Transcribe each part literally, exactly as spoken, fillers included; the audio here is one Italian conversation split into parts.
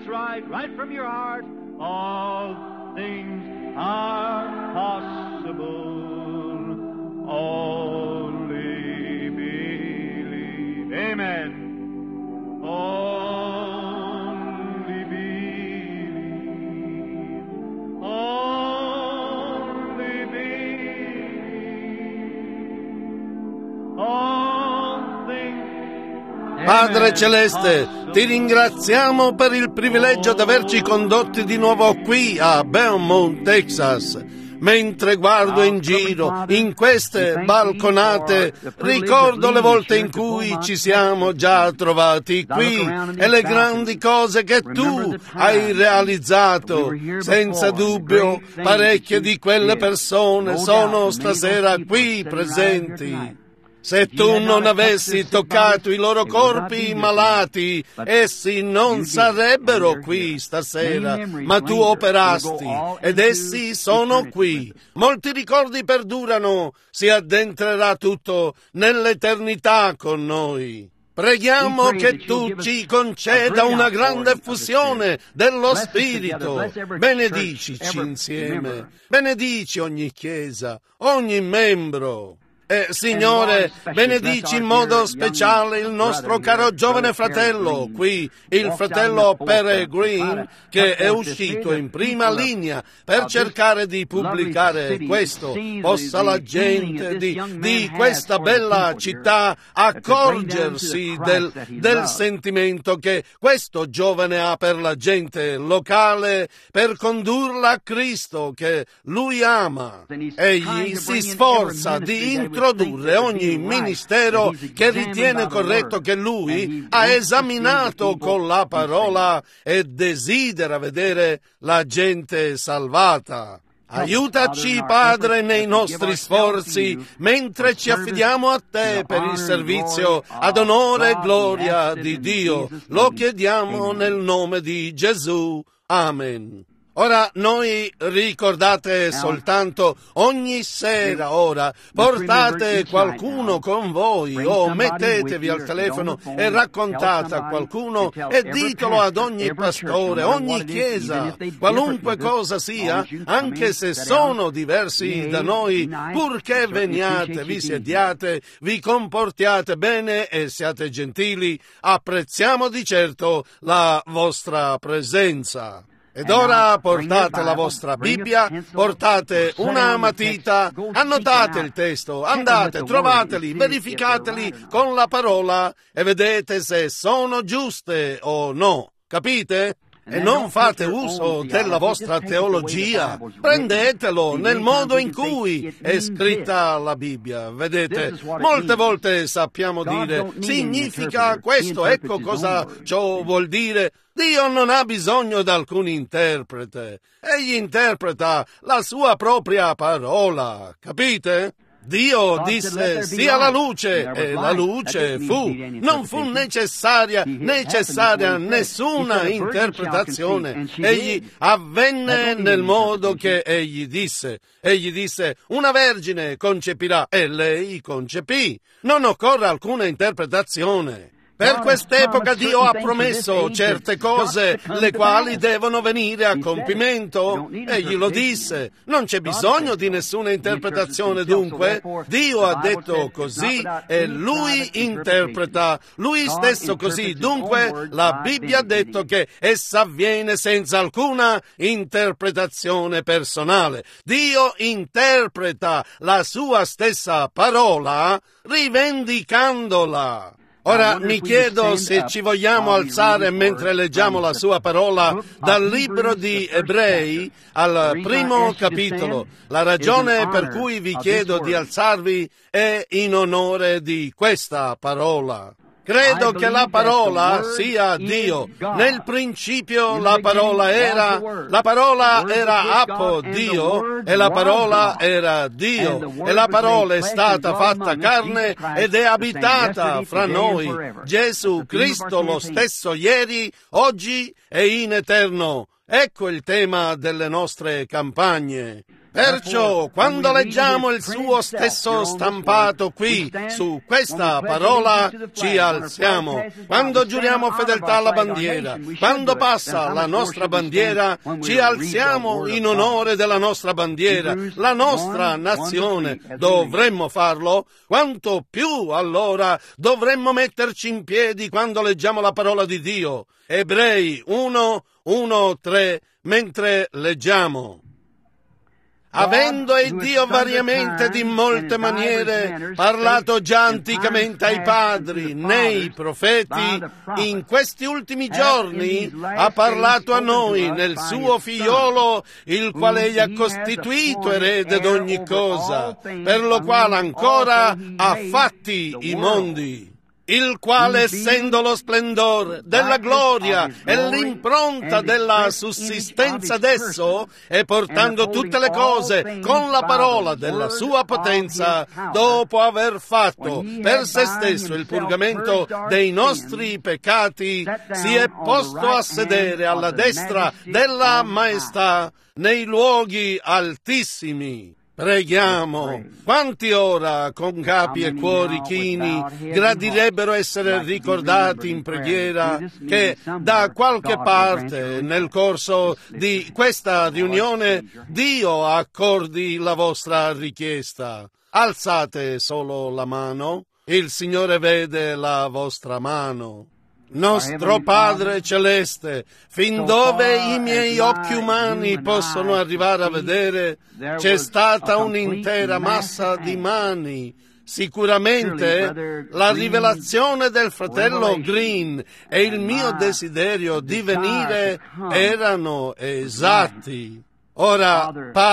That's right, right from your heart. All things are possible. Only believe. Amen. Only believe. Only believe. All things. Padre Celeste, ti ringraziamo per il privilegio di averci condotti di nuovo qui a Beaumont, Texas. Mentre guardo in giro, in queste balconate, ricordo le volte in cui ci siamo già trovati qui e le grandi cose che tu hai realizzato. Senza dubbio, parecchie di quelle persone sono stasera qui presenti. Se tu non avessi toccato i loro corpi malati, essi non sarebbero qui stasera, ma tu operasti ed essi sono qui. Molti ricordi perdurano, si addentrerà tutto nell'eternità con noi. Preghiamo che tu ci conceda una grande fusione dello Spirito. Benedicici insieme, benedici ogni chiesa, ogni membro. Eh, Signore, benedici in modo speciale il nostro caro giovane fratello qui, il fratello Peregrine, che è uscito in prima linea per cercare di pubblicare questo. Possa la gente di, di questa bella città accorgersi del, del sentimento che questo giovane ha per la gente locale, per condurla a Cristo che lui ama. Egli si sforza di introdurre ogni ministero che ritiene corretto che lui ha esaminato con la parola e desidera vedere la gente salvata. Aiutaci, Padre, nei nostri sforzi, mentre ci affidiamo a Te per il servizio ad onore e gloria di Dio. Lo chiediamo nel nome di Gesù. Amen. Ora, noi ricordate soltanto ogni sera ora, portate qualcuno con voi o mettetevi al telefono e raccontate a qualcuno e ditelo ad ogni pastore, ogni chiesa, qualunque cosa sia, anche se sono diversi da noi, purché veniate, vi sediate, vi comportiate bene e siate gentili, apprezziamo di certo la vostra presenza. Ed ora portate la vostra Bibbia, portate una matita, annotate il testo, andate, trovateli, verificateli con la parola e vedete se sono giuste o no. Capite? E non fate uso della vostra teologia, prendetelo nel modo in cui è scritta la Bibbia. Vedete, molte volte sappiamo dire, significa questo, ecco cosa ciò vuol dire. Dio non ha bisogno di alcun interprete, egli interpreta la sua propria parola, capite? Dio disse sia la luce e la luce fu. Non fu necessaria, necessaria nessuna interpretazione. Egli avvenne nel modo che egli disse. Egli disse una vergine concepirà e lei concepì. Non occorre alcuna interpretazione. Per quest'epoca Dio ha promesso certe cose, le quali devono venire a compimento. Egli lo disse. Non c'è bisogno di nessuna interpretazione, dunque. Dio ha detto così e Lui interpreta. Lui stesso così. Dunque, la Bibbia ha detto che essa avviene senza alcuna interpretazione personale. Dio interpreta la sua stessa parola rivendicandola. Ora mi chiedo se ci vogliamo alzare mentre leggiamo la sua parola dal libro di Ebrei al primo capitolo. La ragione per cui vi chiedo di alzarvi è in onore di questa parola. Credo che la parola sia Dio. Nel principio la parola era, la parola era Apo Dio e la parola era Dio e la parola è stata fatta carne ed è abitata fra noi. Gesù Cristo lo stesso ieri, oggi e in eterno. Ecco il tema delle nostre campagne. Perciò, quando leggiamo il suo stesso stampato qui, su questa parola, ci alziamo. Quando giuriamo fedeltà alla bandiera, quando passa la nostra bandiera, ci alziamo in onore della nostra bandiera, la nostra nazione. Dovremmo farlo. Quanto più, allora, dovremmo metterci in piedi quando leggiamo la parola di Dio. Ebrei uno, uno, tre, mentre leggiamo. Avendo Dio variamente ed in molte maniere parlato già anticamente ai padri nei profeti, in questi ultimi giorni ha parlato a noi nel suo figliolo, il quale egli ha costituito erede d'ogni cosa, per lo quale ancora ha fatti i mondi, il quale, essendo lo splendore della gloria e l'impronta della sussistenza d'esso, e portando tutte le cose con la parola della sua potenza, dopo aver fatto per se stesso il purgamento dei nostri peccati, si è posto a sedere alla destra della maestà nei luoghi altissimi. Preghiamo. Quanti ora, con capi e cuori chini, gradirebbero essere ricordati in preghiera che da qualche parte nel corso di questa riunione Dio accordi la vostra richiesta? Alzate solo la mano. Il Signore vede la vostra mano. Nostro Padre Celeste, fin dove i miei occhi umani possono arrivare a vedere, c'è stata un'intera massa di mani. Sicuramente la rivelazione del fratello Green e il mio desiderio di venire erano esatti. Ora,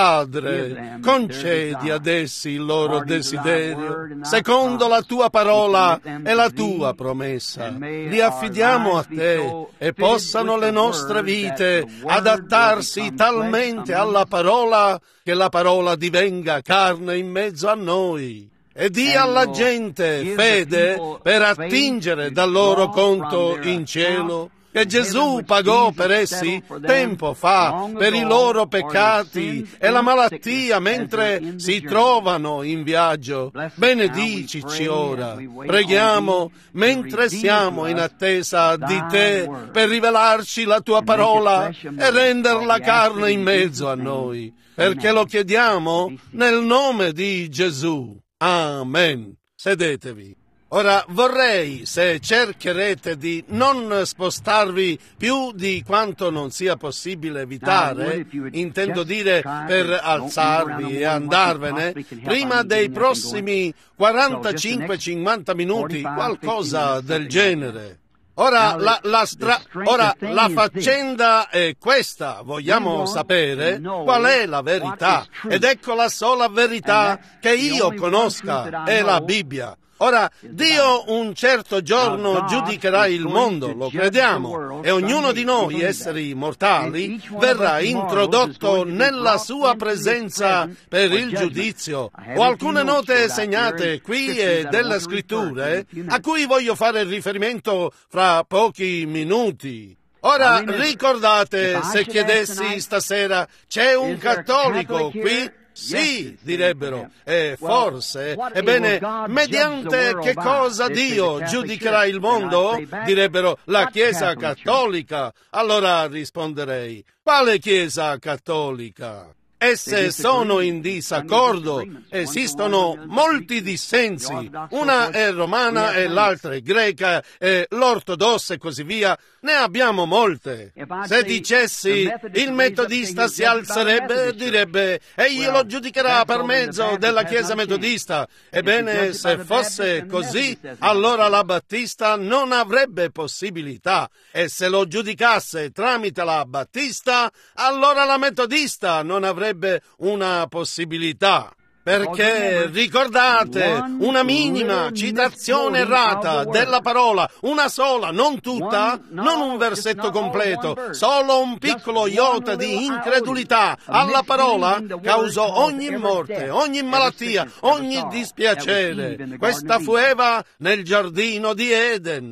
Padre, concedi ad essi il loro desiderio, secondo la tua parola e la tua promessa. Li affidiamo a te e possano le nostre vite adattarsi talmente alla parola che la parola divenga carne in mezzo a noi. E dia alla gente fede per attingere dal loro conto in cielo, che Gesù pagò per essi tempo fa per i loro peccati e la malattia mentre si trovano in viaggio. Benedicici ora. Preghiamo mentre siamo in attesa di te per rivelarci la tua parola e renderla carne in mezzo a noi, perché lo chiediamo nel nome di Gesù. Amen. Sedetevi. Ora vorrei, se cercherete di non spostarvi più di quanto non sia possibile evitare, intendo dire per alzarvi e andarvene, prima dei prossimi quarantacinque cinquanta minuti, qualcosa del genere. Ora la, la, stra- ora la faccenda è questa, vogliamo sapere qual è la verità, ed ecco la sola verità che io conosca, è la Bibbia. Ora, Dio un certo giorno giudicherà il mondo, lo crediamo, e ognuno di noi, esseri mortali, verrà introdotto nella sua presenza per il giudizio. Ho alcune note segnate qui e delle scritture a cui voglio fare riferimento fra pochi minuti. Ora, ricordate, se chiedessi stasera, c'è un cattolico qui? Sì, direbbero, e forse, ebbene, mediante che cosa Dio giudicherà il mondo? Direbbero, la Chiesa Cattolica. Allora risponderei, quale Chiesa Cattolica? Esse sono in disaccordo, esistono molti dissensi, una è romana e l'altra è greca e l'ortodossa e così via, ne abbiamo molte. Se dicessi il metodista si alzerebbe e direbbe egli lo giudicherà per mezzo della Chiesa metodista. Ebbene, se fosse così, allora la battista non avrebbe possibilità, e se lo giudicasse tramite la battista, allora la metodista non avrebbe una possibilità. Perché, ricordate, una minima citazione errata della parola, una sola, non tutta, non un versetto completo, solo un piccolo iota di incredulità alla parola causò ogni morte, ogni malattia, ogni dispiacere. Questa fu Eva nel giardino di Eden.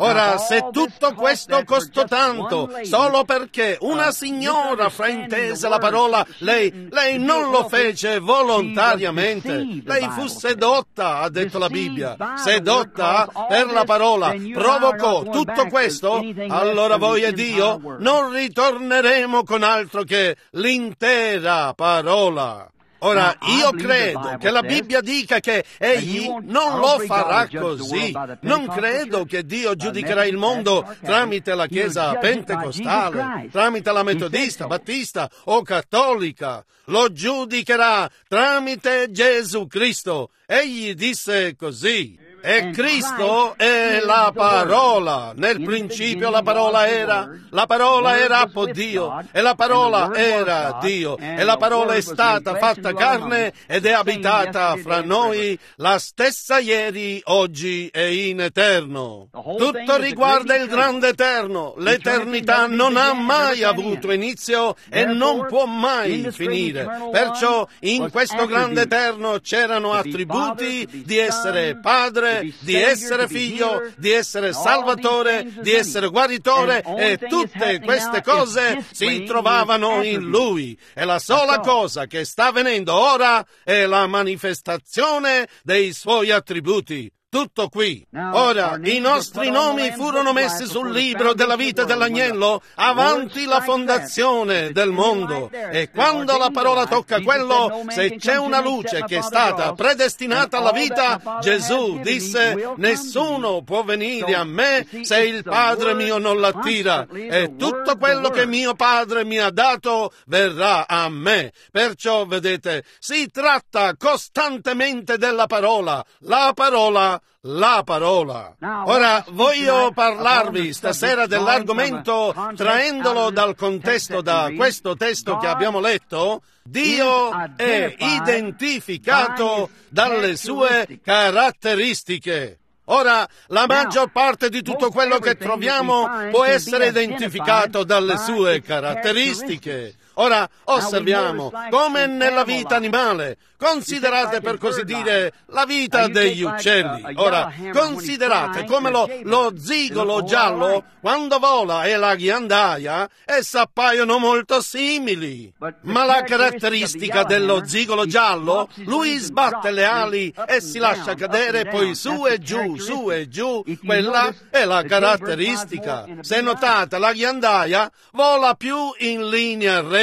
Ora, se tutto questo costò tanto solo perché una signora fraintese la parola, lei, lei non lo fece volontariamente. Lei fu sedotta, ha detto la Bibbia, sedotta per la parola, provocò tutto questo. Allora voi ed io non ritorneremo con altro che l'intera parola. Ora, io credo che la Bibbia dica che Egli non lo farà così. Non credo che Dio giudicherà il mondo tramite la Chiesa pentecostale, tramite la metodista, battista o cattolica. Lo giudicherà tramite Gesù Cristo. Egli disse così. E Cristo è la parola. Nel principio la parola era, la parola era appo Dio, e la parola era Dio, e la parola è stata fatta carne ed è abitata fra noi, la stessa ieri, oggi e in eterno. Tutto riguarda il grande eterno. L'eternità non ha mai avuto inizio e non può mai finire. Perciò in questo grande eterno c'erano attributi di essere Padre, di essere figlio, di essere salvatore, di essere guaritore, e tutte queste cose si trovavano in Lui. E la sola cosa che sta avvenendo ora è la manifestazione dei Suoi attributi. Tutto qui. Ora, i nostri nomi furono messi sul libro della vita dell'agnello avanti la fondazione del mondo. E quando la parola tocca quello, se c'è una luce che è stata predestinata alla vita, Gesù disse: nessuno può venire a me se il Padre mio non l'attira. E tutto quello che mio Padre mi ha dato verrà a me. Perciò, vedete, si tratta costantemente della parola. La parola La parola. Ora voglio parlarvi stasera dell'argomento traendolo dal contesto, da questo testo che abbiamo letto. Dio è identificato dalle sue caratteristiche. Ora, la maggior parte di tutto quello che troviamo può essere identificato dalle sue caratteristiche. Ora, osserviamo, come nella vita animale, considerate per così dire la vita degli uccelli. Ora, considerate come lo, lo zigolo giallo, quando vola, e la ghiandaia, esse appaiono molto simili. Ma la caratteristica dello zigolo giallo, lui sbatte le ali e si lascia cadere poi su e giù, su e giù. Quella è la caratteristica. Se notate, la ghiandaia vola più in linea retta.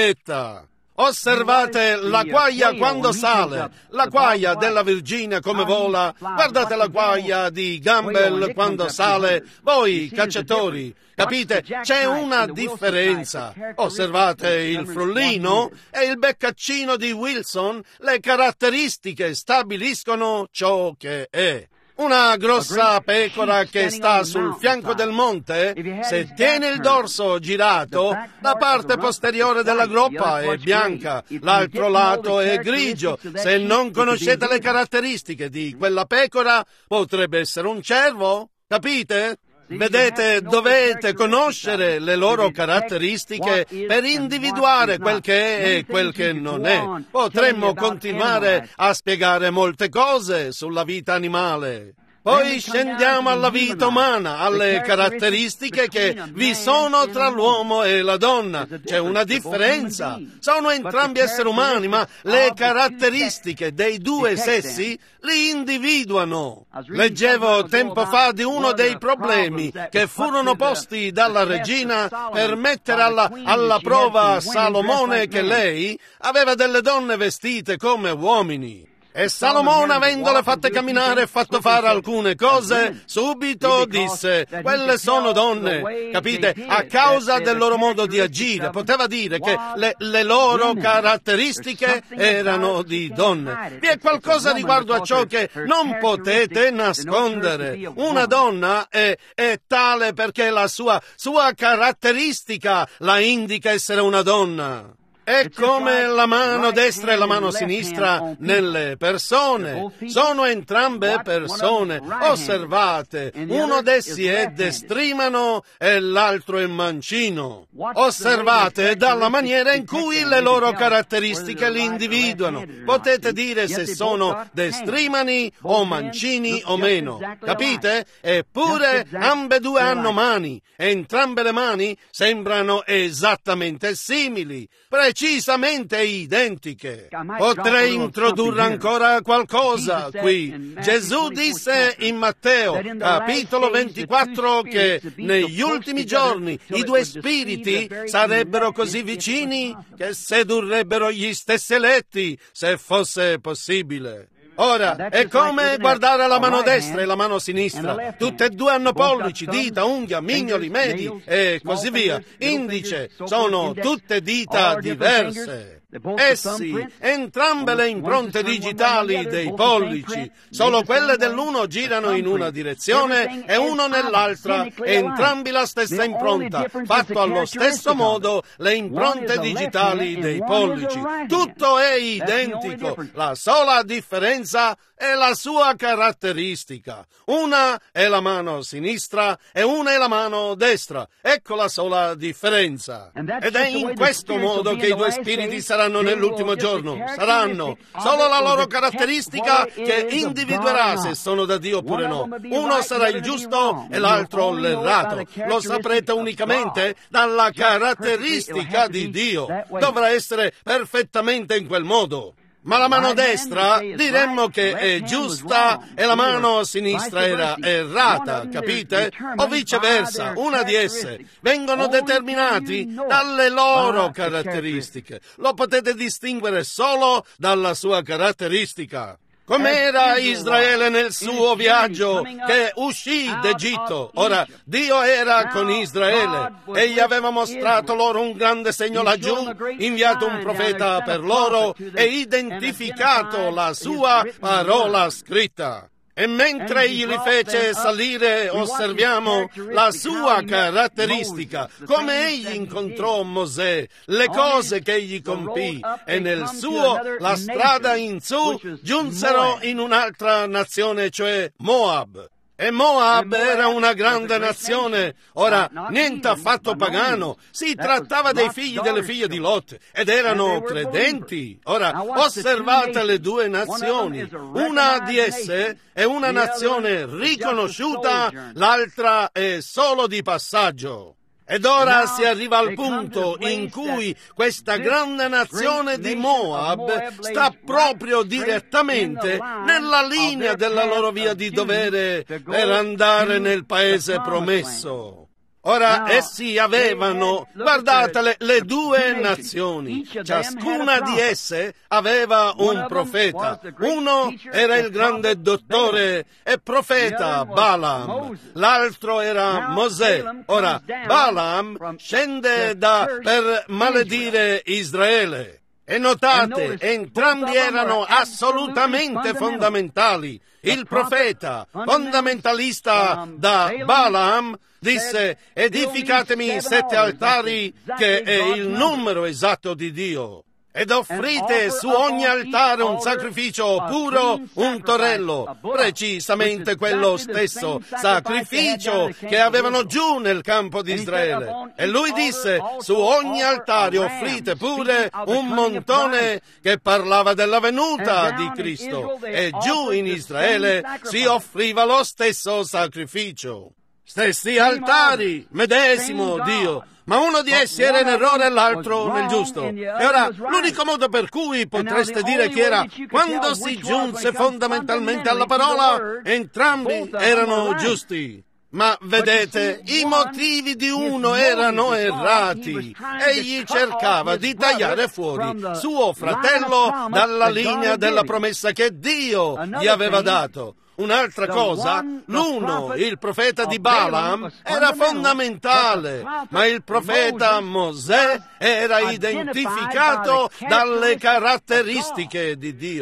Osservate la quaglia quando sale, la quaglia della Virginia come vola, guardate la quaglia di Gamble quando sale. Voi cacciatori, capite? C'è una differenza. Osservate il frullino e il beccaccino di Wilson, le caratteristiche stabiliscono ciò che è. Una grossa pecora che sta sul fianco del monte, se tiene il dorso girato, la parte posteriore della groppa è bianca, l'altro lato è grigio. Se non conoscete le caratteristiche di quella pecora, potrebbe essere un cervo, capite? Vedete, dovete conoscere le loro caratteristiche per individuare quel che è e quel che non è. Potremmo continuare a spiegare molte cose sulla vita animale. Poi scendiamo alla vita umana, alle caratteristiche che vi sono tra l'uomo e la donna. C'è una differenza. Sono entrambi esseri umani, ma le caratteristiche dei due sessi li individuano. Leggevo tempo fa di uno dei problemi che furono posti dalla regina per mettere alla, alla prova a Salomone che lei aveva delle donne vestite come uomini. E Salomone, avendole fatte camminare e fatto fare alcune cose, subito disse: quelle sono donne, capite? A causa del loro modo di agire, poteva dire che le, le loro caratteristiche erano di donne. Vi è qualcosa riguardo a ciò che non potete nascondere. Una donna è, è tale perché la sua, sua caratteristica la indica essere una donna. È come la mano destra e la mano sinistra nelle persone. Sono entrambe persone. Osservate, uno d'essi è destrimano e l'altro è mancino. Osservate dalla maniera in cui le loro caratteristiche li individuano. Potete dire se sono destrimani o mancini o meno. Capite? Eppure ambedue hanno mani. Entrambe le mani sembrano esattamente simili, precisamente identiche. Potrei introdurre ancora qualcosa qui. Gesù disse in Matteo, capitolo ventiquattro, che negli ultimi giorni i due spiriti sarebbero così vicini che sedurrebbero gli stessi eletti, se fosse possibile. Ora, è come guardare la mano destra e la mano sinistra. Tutte e due hanno pollici, dita, unghia, mignoli, medi e così via. Indice, sono tutte dita diverse. Essi, entrambe le impronte digitali dei pollici, solo quelle dell'uno girano in una direzione e uno nell'altra, entrambi la stessa impronta, fatto allo stesso modo le impronte digitali dei pollici. Tutto è identico, la sola differenza è la sua caratteristica. Una è la mano sinistra e una è la mano destra. Ecco la sola differenza. Ed è in questo modo che i due spiriti saranno nell'ultimo giorno. Saranno solo la loro caratteristica che individuerà se sono da Dio oppure no. Uno sarà il giusto e l'altro l'errato. Lo saprete unicamente dalla caratteristica di Dio. Dovrà essere perfettamente in quel modo. Ma la mano destra diremmo che è giusta e la mano sinistra era errata, capite? O viceversa, una di esse vengono determinati dalle loro caratteristiche. Lo potete distinguere solo dalla sua caratteristica. Com'era Israele nel suo viaggio che uscì d'Egitto? Ora, Dio era con Israele e gli aveva mostrato loro un grande segno laggiù, inviato un profeta per loro e identificato la sua parola scritta. E mentre egli li fece salire, osserviamo la sua caratteristica, come egli incontrò Mosè, le cose che egli compì, e nel suo, la strada in su, giunsero in un'altra nazione, cioè Moab. E Moab era una grande nazione, ora niente affatto pagano, si trattava dei figli delle figlie di Lot, ed erano credenti. Ora osservate le due nazioni, una di esse è una nazione riconosciuta, l'altra è solo di passaggio. Ed ora si arriva al punto in cui questa grande nazione di Moab sta proprio direttamente nella linea della loro via di dovere per andare nel paese promesso. Ora, essi avevano, guardatele, le due nazioni, ciascuna di esse aveva un profeta. Uno era il grande dottore e profeta Balaam, l'altro era Mosè. Ora, Balaam scende da per maledire Israele. E notate, entrambi erano assolutamente fondamentali. Il profeta, fondamentalista da Balaam, disse: edificatemi sette altari, che è il numero esatto di Dio, ed offrite su ogni altare un sacrificio puro, un torello, precisamente quello stesso sacrificio che avevano giù nel campo di Israele. E lui disse: su ogni altare offrite pure un montone, che parlava della venuta di Cristo, e giù in Israele si offriva lo stesso sacrificio. Stessi altari, medesimo Dio, ma uno di essi era in errore e l'altro nel giusto. E ora, l'unico modo per cui potreste dire che era quando si giunse fondamentalmente alla parola, entrambi erano giusti. Ma vedete, i motivi di uno erano errati. Egli cercava di tagliare fuori suo fratello dalla linea della promessa che Dio gli aveva dato. Un'altra cosa, l'uno, il profeta di Balaam, era fondamentale, ma il profeta Mosè era identificato dalle caratteristiche di Dio.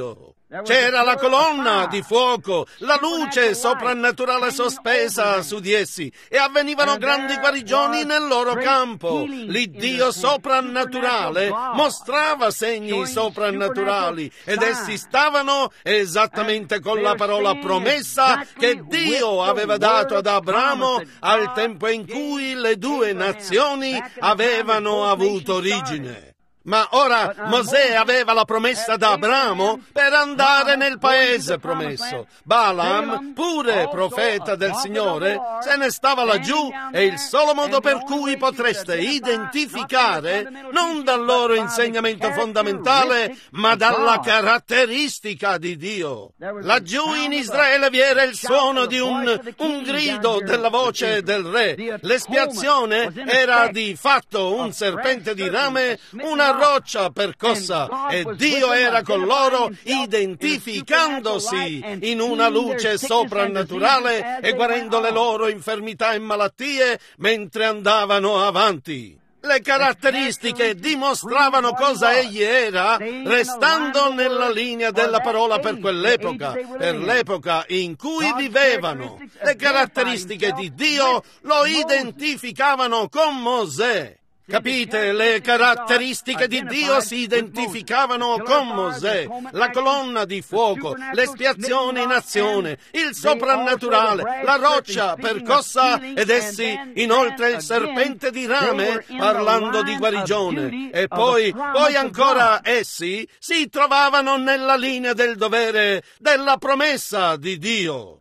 C'era la colonna di fuoco, la luce soprannaturale sospesa su di essi, e avvenivano grandi guarigioni nel loro campo. L'Iddio soprannaturale mostrava segni soprannaturali, ed essi stavano esattamente con la parola promessa che Dio aveva dato ad Abramo al tempo in cui le due nazioni avevano avuto origine. Ma ora Mosè aveva la promessa da Abramo per andare nel paese promesso. Balaam, pure profeta del Signore, se ne stava laggiù, e il solo modo per cui potreste identificare, non dal loro insegnamento fondamentale, ma dalla caratteristica di Dio. Laggiù in Israele vi era il suono di un, un grido della voce del re. L'espiazione era di fatto un serpente di rame, una roccia percossa, e Dio era con loro, identificandosi in una luce soprannaturale e guarendo le loro infermità e malattie mentre andavano avanti. Le caratteristiche dimostravano cosa egli era, restando nella linea della parola per quell'epoca, per l'epoca in cui vivevano. Le caratteristiche di Dio lo identificavano con Mosè. Capite? Le caratteristiche di Dio si identificavano con Mosè, la colonna di fuoco, l'espiazione in azione, il soprannaturale, la roccia percossa, ed essi inoltre il serpente di rame, parlando di guarigione. E poi, poi ancora essi si trovavano nella linea del dovere della promessa di Dio.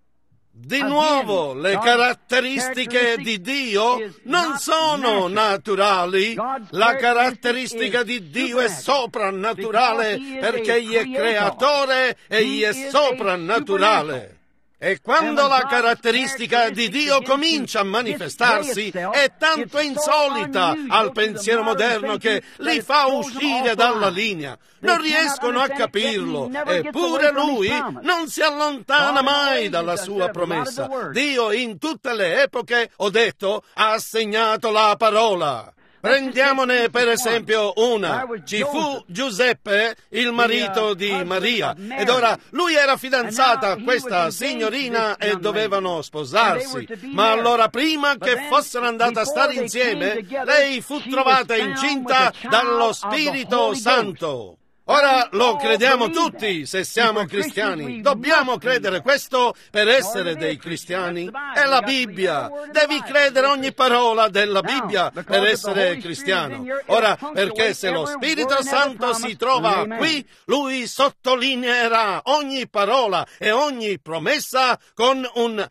Di nuovo, le caratteristiche di Dio non sono naturali. La caratteristica di Dio è soprannaturale perché egli è creatore e egli è soprannaturale. E quando la caratteristica di Dio comincia a manifestarsi, è tanto insolita al pensiero moderno che li fa uscire dalla linea. Non riescono a capirlo, eppure Lui non si allontana mai dalla sua promessa. Dio in tutte le epoche, ho detto, ha assegnato la parola. Prendiamone per esempio una. Ci fu Giuseppe, il marito di Maria, ed ora lui era fidanzata a questa signorina e dovevano sposarsi. Ma allora, prima che fossero andate a stare insieme, lei fu trovata incinta dallo Spirito Santo. Ora lo crediamo tutti se siamo cristiani. Dobbiamo credere questo per essere dei cristiani. È la Bibbia. Devi credere ogni parola della Bibbia per essere cristiano. Ora, perché se lo Spirito Santo si trova qui, Lui sottolineerà ogni parola e ogni promessa con un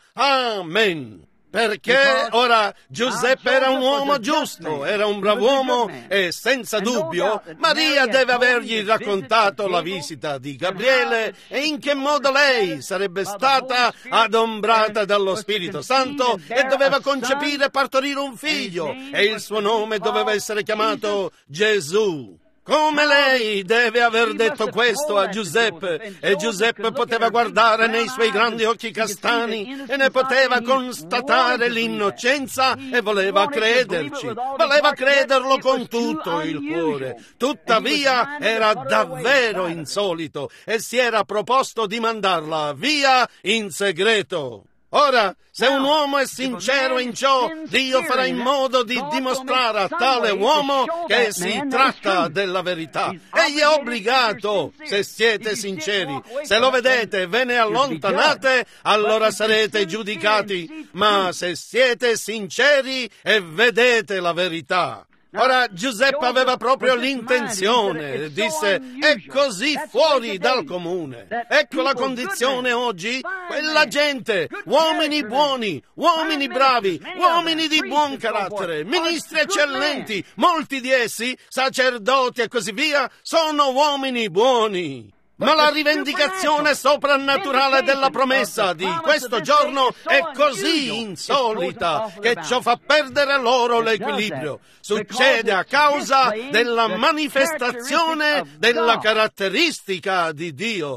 Amen. Perché ora Giuseppe era un uomo giusto, era un brav'uomo, e senza dubbio Maria deve avergli raccontato la visita di Gabriele e in che modo lei sarebbe stata adombrata dallo Spirito Santo e doveva concepire e partorire un figlio, e il suo nome doveva essere chiamato Gesù. Come lei deve aver detto questo a Giuseppe, e Giuseppe poteva guardare nei suoi grandi occhi castani e ne poteva constatare l'innocenza e voleva crederci, voleva crederlo con tutto il cuore. Tuttavia era davvero insolito e si era proposto di mandarla via in segreto. Ora, se un uomo è sincero in ciò, Dio farà in modo di dimostrare a tale uomo che si tratta della verità. Egli è obbligato, se siete sinceri. Se lo vedete e ve ne allontanate, allora sarete giudicati. Ma se siete sinceri e vedete la verità. Ora Giuseppe aveva proprio l'intenzione, disse, è così fuori dal comune. Ecco la condizione oggi, quella gente, uomini buoni, uomini bravi, uomini di buon carattere, ministri eccellenti, molti di essi, sacerdoti e così via, sono uomini buoni. Ma la rivendicazione soprannaturale della promessa di questo giorno è così insolita che ciò fa perdere loro l'equilibrio. Succede a causa della manifestazione della caratteristica di Dio.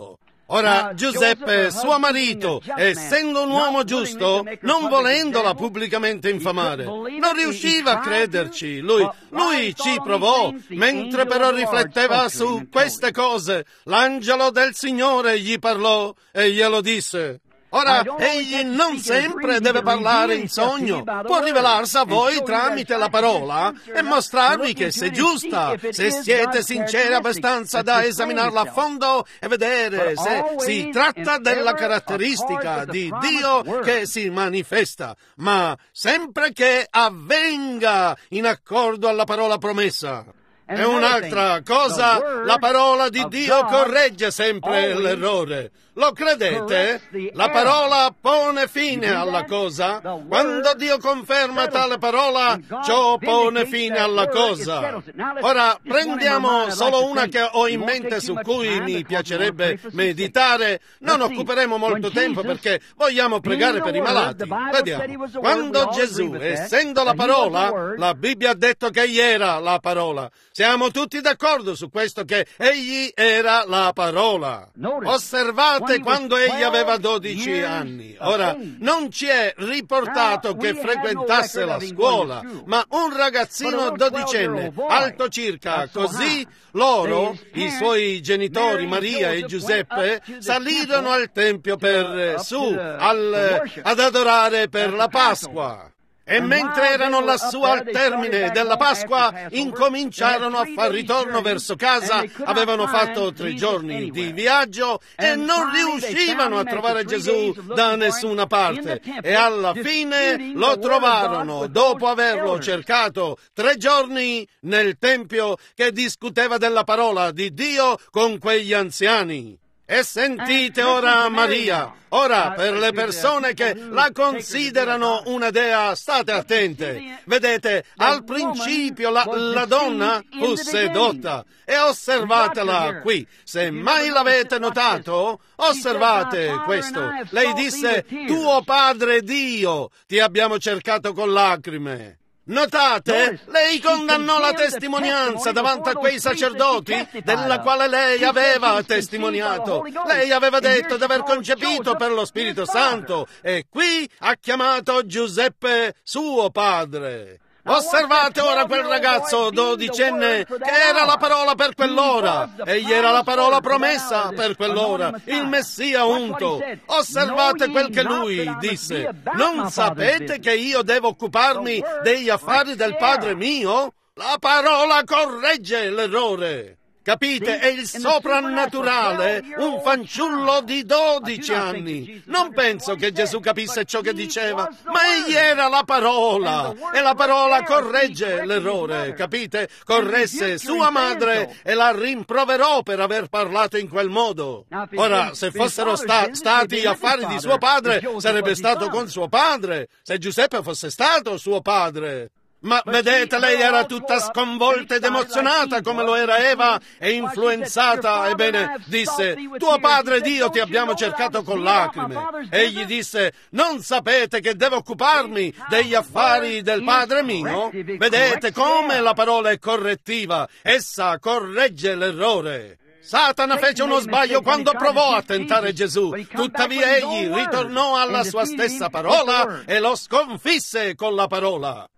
Ora Giuseppe, suo marito, essendo un uomo giusto, non volendola pubblicamente infamare, non riusciva a crederci. Lui, lui ci provò, mentre però rifletteva su queste cose. L'angelo del Signore gli parlò e glielo disse. Ora, egli non sempre deve parlare in sogno, può rivelarsi a voi tramite la parola e mostrarvi che se è giusta, se siete sinceri abbastanza da esaminarla a fondo e vedere se si tratta della caratteristica di Dio che si manifesta, ma sempre che avvenga in accordo alla parola promessa. E un'altra cosa, la parola di Dio corregge sempre l'errore. Lo credete? La parola pone fine alla cosa. Quando Dio conferma tale parola, ciò pone fine alla cosa. Ora, prendiamo solo una che ho in mente su cui mi piacerebbe meditare. Non occuperemo molto tempo perché vogliamo pregare per i malati. Vediamo. Quando Gesù, essendo la parola, la Bibbia ha detto che egli era la parola. Siamo tutti d'accordo su questo, che egli era la parola. Osservate quando egli aveva dodici anni. Ora, non ci è riportato che frequentasse la scuola, ma un ragazzino dodicenne, alto circa così, loro, i suoi genitori, Maria e Giuseppe, salirono al Tempio per su, al, ad adorare per la Pasqua. E mentre erano lassù al termine della Pasqua, incominciarono a far ritorno verso casa. Avevano fatto tre giorni di viaggio e non riuscivano a trovare Gesù da nessuna parte. E alla fine lo trovarono, dopo averlo cercato tre giorni, nel Tempio, che discuteva della parola di Dio con quegli anziani. E sentite ora Maria. Ora, per le persone che la considerano una dea, state attente. Vedete, al principio la, la donna fu sedotta. E osservatela qui. Se mai l'avete notato, osservate questo. Lei disse, tuo padre Dio, ti abbiamo cercato con lacrime. Notate? Lei condannò la testimonianza davanti a quei sacerdoti della quale lei aveva testimoniato. Lei aveva detto di aver concepito per lo Spirito Santo e qui ha chiamato Giuseppe suo padre. Osservate ora quel ragazzo dodicenne che era la parola per quell'ora. Egli era la parola promessa per quell'ora, il Messia unto. Osservate quel che lui disse. Non sapete che io devo occuparmi degli affari del Padre mio? La parola corregge l'errore. Capite? È il soprannaturale, un fanciullo di dodici anni. Non penso che Gesù capisse ciò che diceva, ma egli era la parola, e la parola corregge l'errore, capite? Corresse sua madre e la rimproverò per aver parlato in quel modo. Ora, se fossero sta- stati gli affari di suo padre, sarebbe stato con suo padre, se Giuseppe fosse stato suo padre. Ma vedete, lei era tutta sconvolta ed emozionata come lo era Eva e influenzata. Ebbene, disse, tuo padre Dio ti abbiamo cercato con lacrime. Egli disse, non sapete che devo occuparmi degli affari del Padre mio? Vedete come la parola è correttiva, essa corregge l'errore. Satana fece uno sbaglio quando provò a tentare Gesù, tuttavia egli ritornò alla sua stessa parola e lo sconfisse con la parola.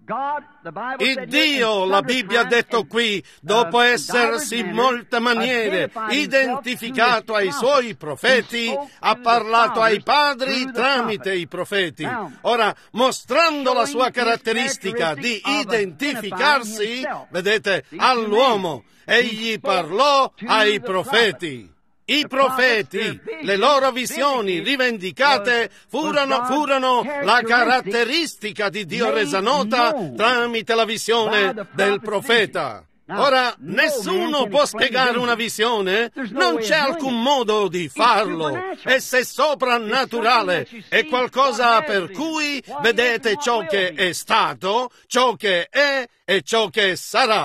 Il Dio, la Bibbia ha detto qui, dopo essersi in molte maniere identificato ai suoi profeti, ha parlato ai padri tramite i profeti. Ora, mostrando la sua caratteristica di identificarsi, vedete, all'uomo, egli parlò ai profeti. I profeti, le loro visioni rivendicate furono, furono la caratteristica di Dio resa nota tramite la visione del profeta. Ora, nessuno può spiegare una visione, non c'è alcun modo di farlo. Essa è soprannaturale, è qualcosa per cui vedete ciò che è stato, ciò che è e ciò che sarà.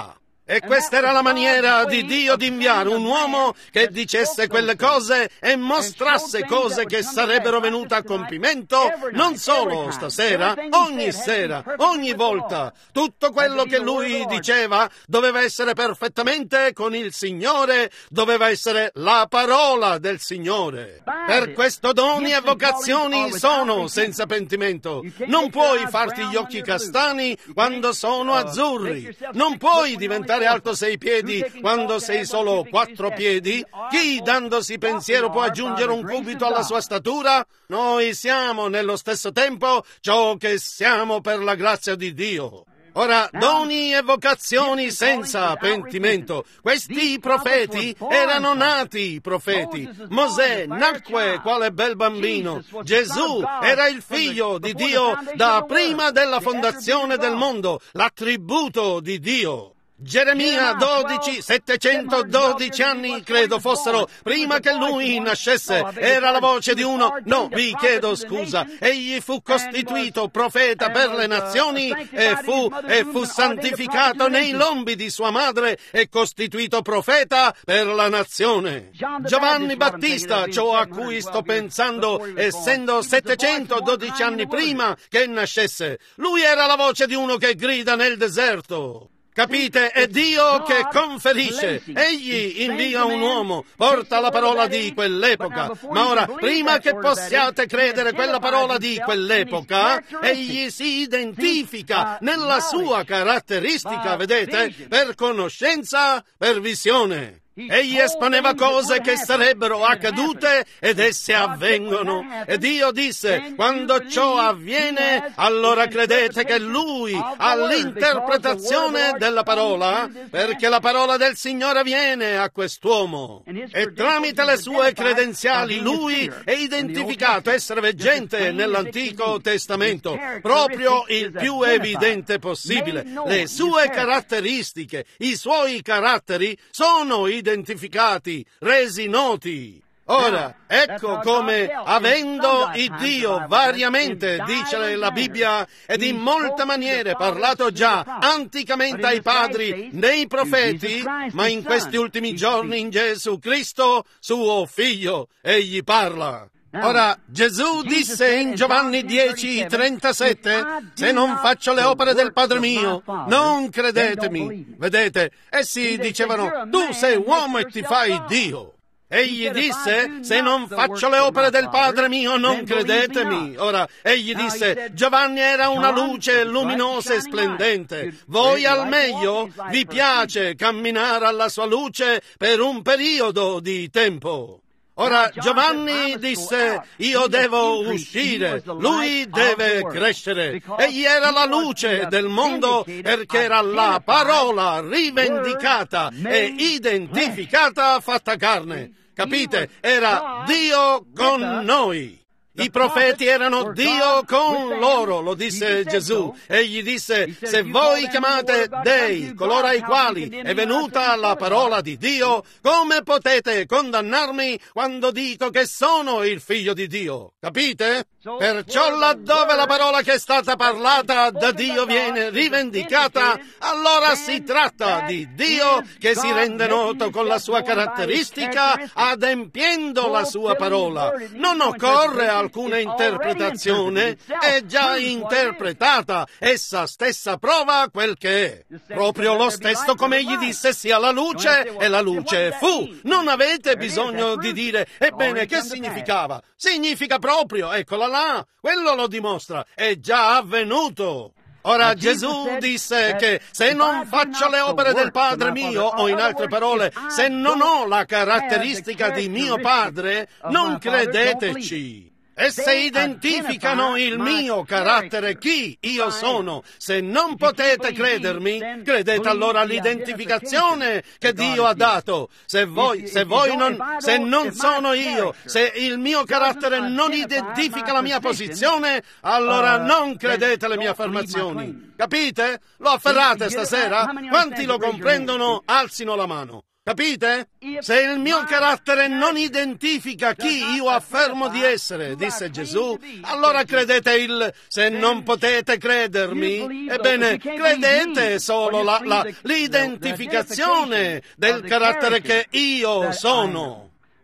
E questa era la maniera di Dio di inviare un uomo che dicesse quelle cose e mostrasse cose che sarebbero venute a compimento non solo stasera, ogni sera, ogni volta. Tutto quello che lui diceva doveva essere perfettamente con il Signore, doveva essere la parola del Signore. Per questo doni e vocazioni sono senza pentimento. Non puoi farti gli occhi castani quando sono azzurri. Non puoi diventare alto sei piedi quando sei solo quattro piedi. Chi dandosi pensiero può aggiungere un cubito alla sua statura? Noi siamo nello stesso tempo ciò che siamo per la grazia di Dio. Ora, doni e vocazioni senza pentimento. Questi profeti erano nati profeti. Mosè nacque quale bel bambino. Gesù era il figlio di Dio da prima della fondazione del mondo, l'attributo di Dio. Geremia dodici, settecentododici anni credo fossero prima che lui nascesse. Era la voce di uno, no, vi chiedo scusa, egli fu costituito profeta per le nazioni e fu, e fu santificato nei lombi di sua madre e costituito profeta per la nazione. Giovanni Battista, ciò a cui sto pensando, essendo settecentododici anni prima che nascesse, lui era la voce di uno che grida nel deserto. Capite? È Dio che conferisce. Egli invia un uomo, porta la parola di quell'epoca. Ma ora, prima che possiate credere quella parola di quell'epoca, egli si identifica nella sua caratteristica, vedete? Per conoscenza, per visione. Egli esponeva cose che sarebbero accadute ed esse avvengono. E Dio disse, quando ciò avviene, allora credete che Lui ha l'interpretazione della parola, perché la parola del Signore viene a quest'uomo. E tramite le sue credenziali Lui è identificato essere veggente nell'Antico Testamento, proprio il più evidente possibile. Le sue caratteristiche, i suoi caratteri sono identificati. identificati, resi noti. Ora, ecco come, avendo il Dio variamente, dice la Bibbia, ed in molte maniere parlato già anticamente ai padri nei profeti, ma in questi ultimi giorni in Gesù Cristo, suo Figlio, egli parla. Ora, Gesù disse in Giovanni dieci, trentasette, se non faccio le opere del Padre mio, non credetemi. Vedete, essi dicevano, tu sei uomo e ti fai Dio. Egli disse, se non faccio le opere del Padre mio, non credetemi. Ora, egli disse, Giovanni era una luce luminosa e splendente. Voi al meglio vi piace camminare alla sua luce per un periodo di tempo. Ora Giovanni disse, io devo uscire, lui deve crescere. Egli era la luce del mondo perché era la parola rivendicata e identificata fatta carne. Capite? Era Dio con noi. I profeti erano Dio con loro, lo disse Gesù. Egli disse, se voi chiamate dei coloro ai quali è venuta la parola di Dio, come potete condannarmi quando dico che sono il figlio di Dio? Capite? Perciò laddove la parola che è stata parlata da Dio viene rivendicata, allora si tratta di Dio che si rende noto con la sua caratteristica adempiendo la sua parola. Non occorre alcuna interpretazione, è già interpretata, essa stessa prova quel che è. Proprio lo stesso come egli disse sia la luce e la luce fu. Non avete bisogno di dire, ebbene, che significava? Significa proprio, eccola là, quello lo dimostra, è già avvenuto. Ora Gesù disse che se non faccio le opere del Padre mio, o in altre parole, se non ho la caratteristica di mio Padre, non credeteci. Esse identificano il mio carattere, chi io sono. Se non potete credermi, credete allora all'identificazione che Dio ha dato. Se voi, se voi non, se non sono io, se il mio carattere non identifica la mia posizione, allora non credete alle mie affermazioni. Capite? Lo afferrate stasera? Quanti lo comprendono? Alzino la mano. Capite? Se il mio carattere non identifica chi io affermo di essere, disse Gesù, allora credete il se non potete credermi, ebbene, credete solo la, la, l'identificazione del carattere che io sono.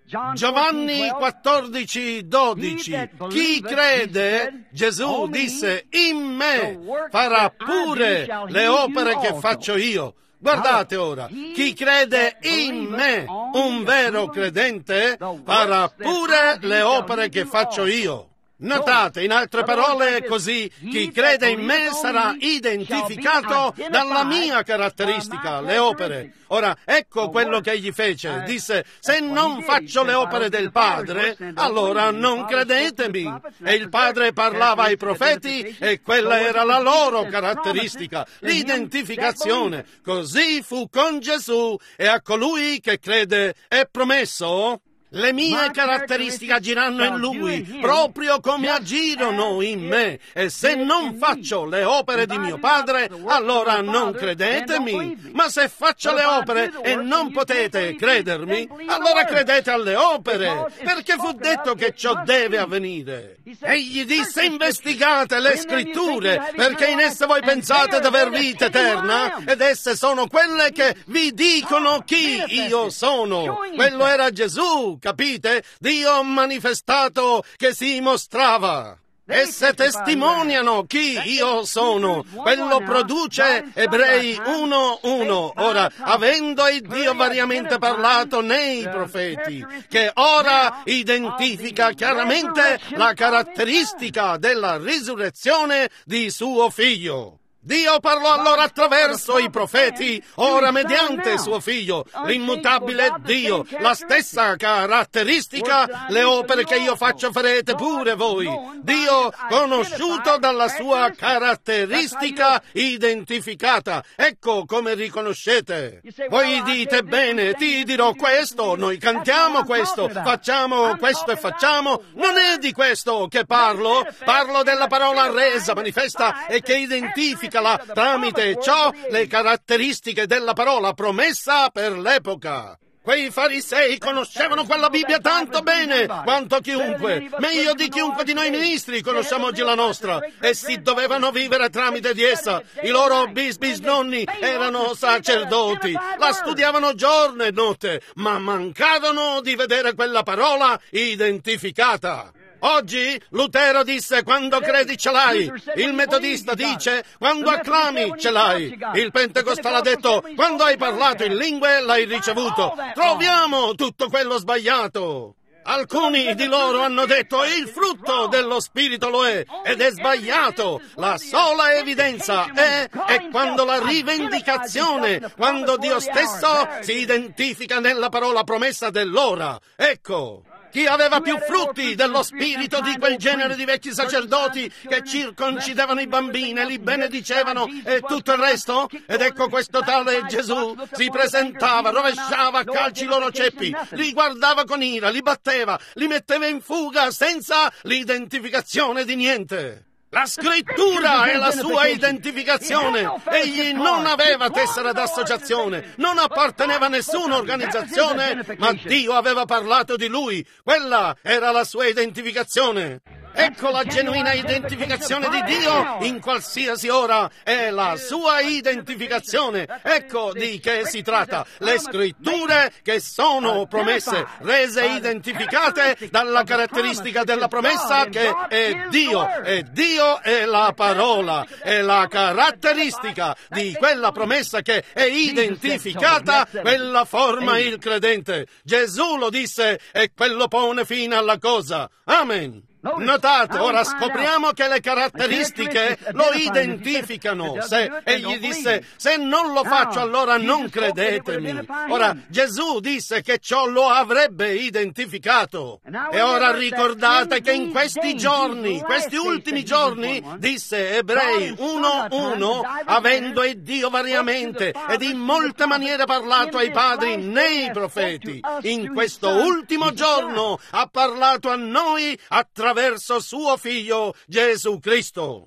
Giovanni quattordici dodici. Chi crede, Gesù disse, in me farà pure le opere che faccio io. Guardate ora, chi crede in me, un vero credente, farà pure le opere che faccio io. Notate, in altre parole, è così, chi crede in me sarà identificato dalla mia caratteristica, le opere. Ora, ecco quello che egli fece. Disse, se non faccio le opere del Padre, allora non credetemi. E il Padre parlava ai profeti e quella era la loro caratteristica, l'identificazione. Così fu con Gesù e a colui che crede è promesso. Le mie caratteristiche agiranno in lui, proprio come agirono in me. E se non faccio le opere di mio Padre, allora non credetemi. Ma se faccio le opere e non potete credermi, allora credete alle opere, perché fu detto che ciò deve avvenire. Egli disse, investigate le scritture, perché in esse voi pensate di aver vita eterna, ed esse sono quelle che vi dicono chi io sono. Quello era Gesù. Capite? Dio ha manifestato che si mostrava. Esse testimoniano chi io sono. Quello produce Ebrei uno uno. Ora, avendo il Dio variamente parlato nei profeti, che ora identifica chiaramente la caratteristica della risurrezione di suo Figlio. Dio parlò allora attraverso i profeti, ora mediante suo Figlio, l'immutabile Dio, la stessa caratteristica, le opere che io faccio farete pure voi. Dio conosciuto dalla sua caratteristica identificata. Ecco come riconoscete. Voi dite, bene, ti dirò questo, noi cantiamo questo, facciamo questo e facciamo. Non è di questo che parlo, parlo della parola resa, manifesta e che identifica La, tramite ciò le caratteristiche della parola promessa per l'epoca. Quei farisei conoscevano quella Bibbia tanto bene quanto chiunque, meglio di chiunque di noi ministri conosciamo oggi la nostra. Essi dovevano vivere tramite di essa. I loro bis-bisnonni erano sacerdoti, la studiavano giorno e notte, ma mancavano di vedere quella parola identificata. Oggi Lutero disse quando credi ce l'hai, il metodista dice quando acclami ce l'hai, il pentecostale ha detto quando hai parlato in lingue l'hai ricevuto. Troviamo tutto quello sbagliato. Alcuni di loro hanno detto il frutto dello Spirito lo è, ed è sbagliato. La sola evidenza è, è quando la rivendicazione, quando Dio stesso si identifica nella parola promessa dell'ora. Ecco. Chi aveva più frutti dello spirito di quel genere di vecchi sacerdoti che circoncidevano i bambini, li benedicevano e tutto il resto? Ed ecco questo tale Gesù si presentava, rovesciava a calci i loro ceppi, li guardava con ira, li batteva, li metteva in fuga senza l'identificazione di niente. La scrittura è la sua identificazione. Egli non aveva tessera d'associazione, non apparteneva a nessuna organizzazione, ma Dio aveva parlato di lui. Quella era la sua identificazione. Ecco la genuina identificazione di Dio in qualsiasi ora, è la sua identificazione. Ecco di che si tratta. Le scritture che sono promesse, rese identificate dalla caratteristica della promessa che è Dio. E Dio è la parola, è la caratteristica di quella promessa che è identificata, quella forma il credente. Gesù lo disse e quello pone fine alla cosa. Amen. Notate, ora scopriamo che le caratteristiche lo identificano. Se egli disse, se non lo faccio allora non credetemi. Ora, Gesù disse che ciò lo avrebbe identificato. E ora ricordate che in questi giorni, questi ultimi giorni, disse Ebrei uno uno, avendo il Dio variamente ed in molte maniere parlato ai padri nei profeti, in questo ultimo giorno ha parlato a noi attraverso verso suo Figlio Gesù Cristo.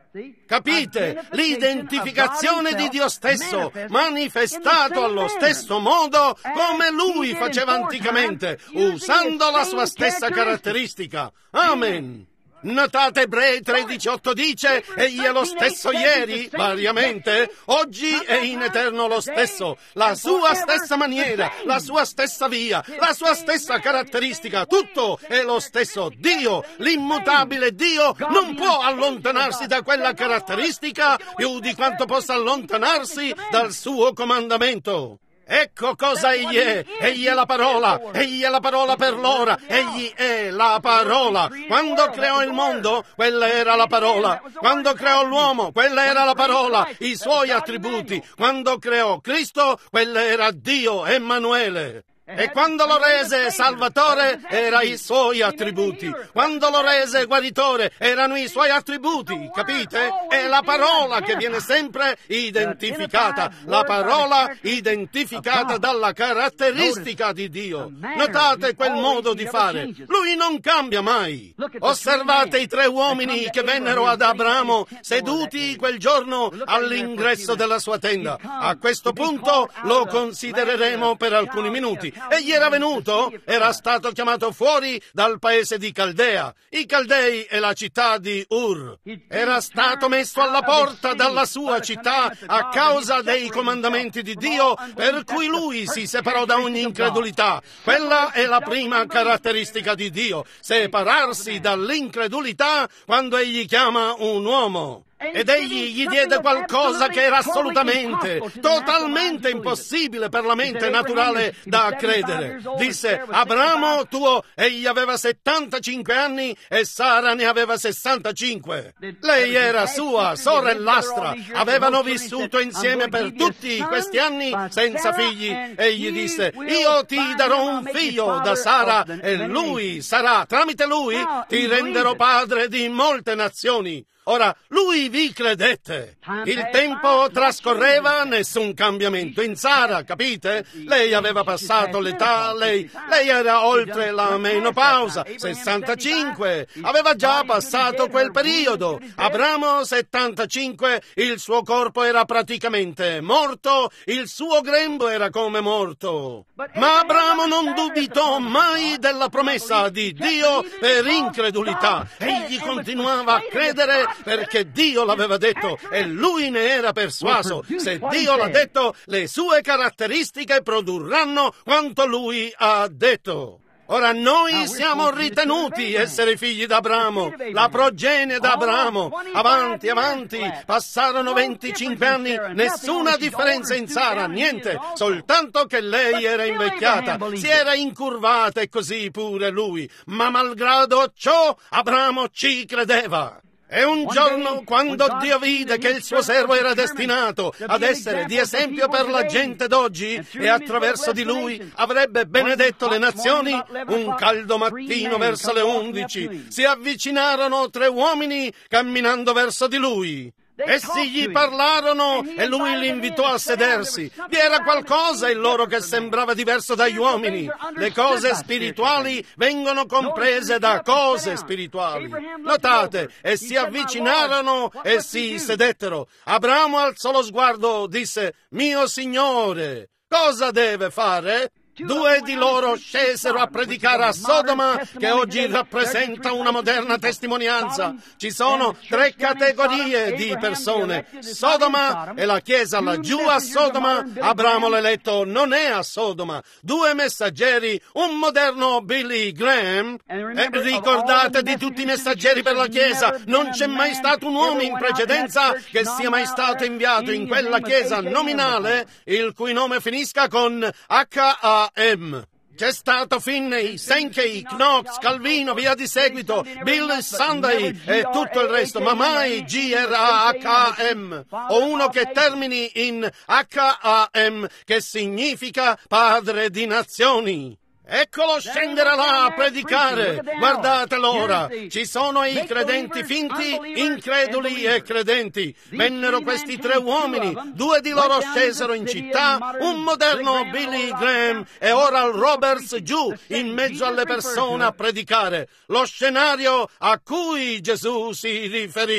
Capite? L'identificazione di Dio stesso, manifestato allo stesso modo come Lui faceva anticamente, usando la sua stessa caratteristica. Amen. Notate Ebrei tredici otto dice, egli è lo stesso ieri, variamente, oggi e in eterno lo stesso, la sua stessa maniera, la sua stessa via, la sua stessa caratteristica, tutto è lo stesso. Dio, l'immutabile Dio, non può allontanarsi da quella caratteristica più di quanto possa allontanarsi dal suo comandamento. Ecco cosa egli è. Egli è la parola. Egli è la parola per l'ora. Egli è la parola. Quando creò il mondo, quella era la parola. Quando creò l'uomo, quella era la parola, i suoi attributi. Quando creò Cristo, quella era Dio, Emanuele. E quando lo rese Salvatore, era i suoi attributi. Quando lo rese guaritore, erano i suoi attributi, capite? È la parola che viene sempre identificata, la parola identificata dalla caratteristica di Dio. Notate quel modo di fare. Lui non cambia mai. Osservate i tre uomini che vennero ad Abramo seduti quel giorno all'ingresso della sua tenda. A questo punto lo considereremo per alcuni minuti. Egli era venuto, era stato chiamato fuori dal paese di Caldea. I Caldei è la città di Ur. Era stato messo alla porta dalla sua città a causa dei comandamenti di Dio, per cui lui si separò da ogni incredulità. Quella è la prima caratteristica di Dio, separarsi dall'incredulità quando egli chiama un uomo. Ed egli gli diede qualcosa che era assolutamente, totalmente impossibile per la mente naturale da credere. Disse, Abramo tuo, egli aveva settantacinque anni e Sara ne aveva sessantacinque. Lei era sua sorellastra, avevano vissuto insieme per tutti questi anni senza figli. Egli disse, io ti darò un figlio da Sara e lui sarà, tramite lui ti renderò padre di molte nazioni. Ora, lui vi credette. Il tempo trascorreva, nessun cambiamento in Sara, capite? Lei aveva passato l'età, lei, lei era oltre la menopausa, sessantacinque, aveva già passato quel periodo. Abramo, settantacinque, il suo corpo era praticamente morto, il suo grembo era come morto. Ma Abramo non dubitò mai della promessa di Dio per incredulità. Egli continuava a credere perché Dio l'aveva detto e lui ne era persuaso. Se Dio l'ha detto, le sue caratteristiche produrranno quanto lui ha detto. Ora noi siamo ritenuti essere figli d'Abramo, la progenie d'Abramo. Avanti, avanti, passarono venticinque anni, nessuna differenza in Sara, niente, soltanto che lei era invecchiata, si era incurvata e così pure lui. Ma malgrado ciò, Abramo ci credeva. E un giorno, quando Dio vide che il suo servo era destinato ad essere di esempio per la gente d'oggi e attraverso di lui avrebbe benedetto le nazioni, un caldo mattino verso le undici si avvicinarono tre uomini camminando verso di lui. Essi gli parlarono e lui li invitò a sedersi. Vi era qualcosa in loro che sembrava diverso dagli uomini. Le cose spirituali vengono comprese da cose spirituali. Notate, e si avvicinarono e si sedettero. Abramo alzò lo sguardo, disse, mio Signore, cosa deve fare? Due di loro scesero a predicare a Sodoma, che oggi rappresenta una moderna testimonianza. Ci sono tre categorie di persone. Sodoma è la Chiesa laggiù a Sodoma, Abramo l'eletto non è a Sodoma. Due messaggeri, un moderno Billy Graham. E ricordate di tutti i messaggeri per la Chiesa, non c'è mai stato un uomo in precedenza che sia mai stato inviato in quella Chiesa nominale, il cui nome finisca con H A M. C'è stato Finney, Sankey, Knox, Calvino, via di seguito, Bill Sunday e tutto il resto, ma mai G R A H A M o uno che termini in H A M, che significa Padre di Nazioni. Eccolo scendere là a predicare. Guardate l'ora. Ci sono i credenti finti, increduli e credenti. Vennero questi tre uomini, due di loro scesero in città, un moderno Billy Graham e Oral Roberts giù in mezzo alle persone a predicare. Lo scenario a cui Gesù si riferì.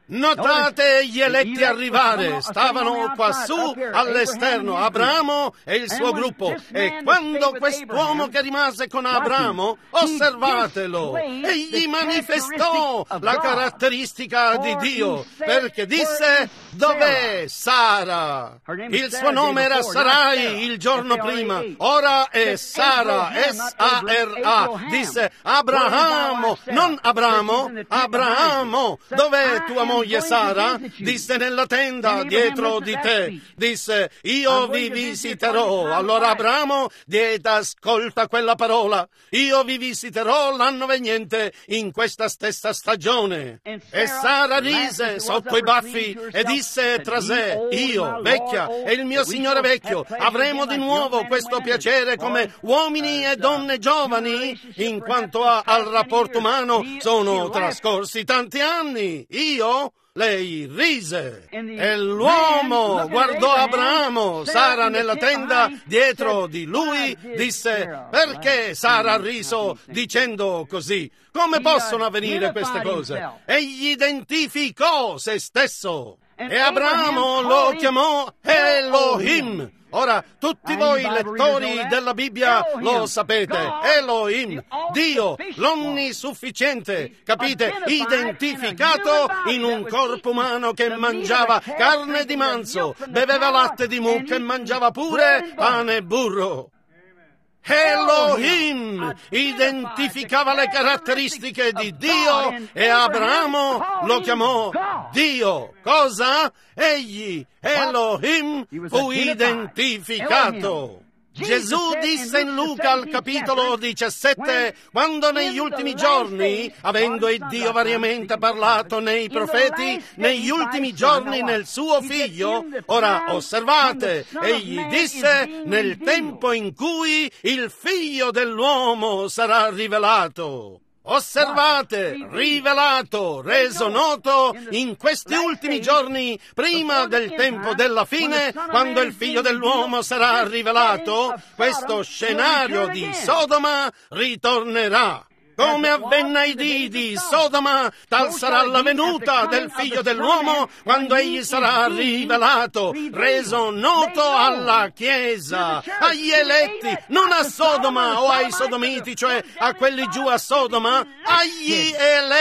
Notate gli eletti arrivare, stavano quassù all'esterno, Abramo e il suo gruppo, e quando quest'uomo che rimase con Abramo, osservatelo, egli manifestò la caratteristica di Dio, perché disse: dov'è Sara? Il suo nome era Sarai il giorno prima, ora è Sara, S A R A, disse Abramo, non Abramo, Abramo, dov'è tua moglie Sara? Disse: nella tenda dietro di te. Disse: io vi visiterò. Allora Abramo diede ascolta a quella parola: io vi visiterò l'anno veniente in questa stessa stagione. E Sara rise sotto i baffi e disse tra sé: io, vecchia, e il mio signore vecchio avremo di nuovo questo piacere come uomini e donne giovani? In quanto a, al rapporto umano sono trascorsi tanti anni. Io? Lei rise, e l'uomo guardò Abramo, Sara nella tenda dietro di lui, disse: perché Sara ha riso dicendo così? Come possono avvenire queste cose? Egli identificò se stesso, e Abramo lo chiamò Elohim. Ora, tutti voi lettori della Bibbia lo sapete, Elohim, Dio, l'onnisufficiente, capite, identificato in un corpo umano che mangiava carne di manzo, beveva latte di mucca e mangiava pure pane e burro. Elohim identificava le caratteristiche di Dio e Abramo lo chiamò Dio. Cosa? Egli, Elohim, fu identificato. Gesù disse in Luca al capitolo diciassette, quando negli ultimi giorni, avendo il Dio variamente parlato nei profeti, negli ultimi giorni nel suo Figlio, ora osservate, egli disse nel tempo in cui il Figlio dell'uomo sarà rivelato. Osservate, rivelato, reso noto in questi ultimi giorni, prima del tempo della fine, quando il Figlio dell'uomo sarà rivelato, questo scenario di Sodoma ritornerà. Come avvenne ai dì di Sodoma, tal sarà la venuta del Figlio dell'uomo quando egli sarà rivelato, reso noto alla Chiesa, agli eletti, non a Sodoma o ai sodomiti, cioè a quelli giù a Sodoma, agli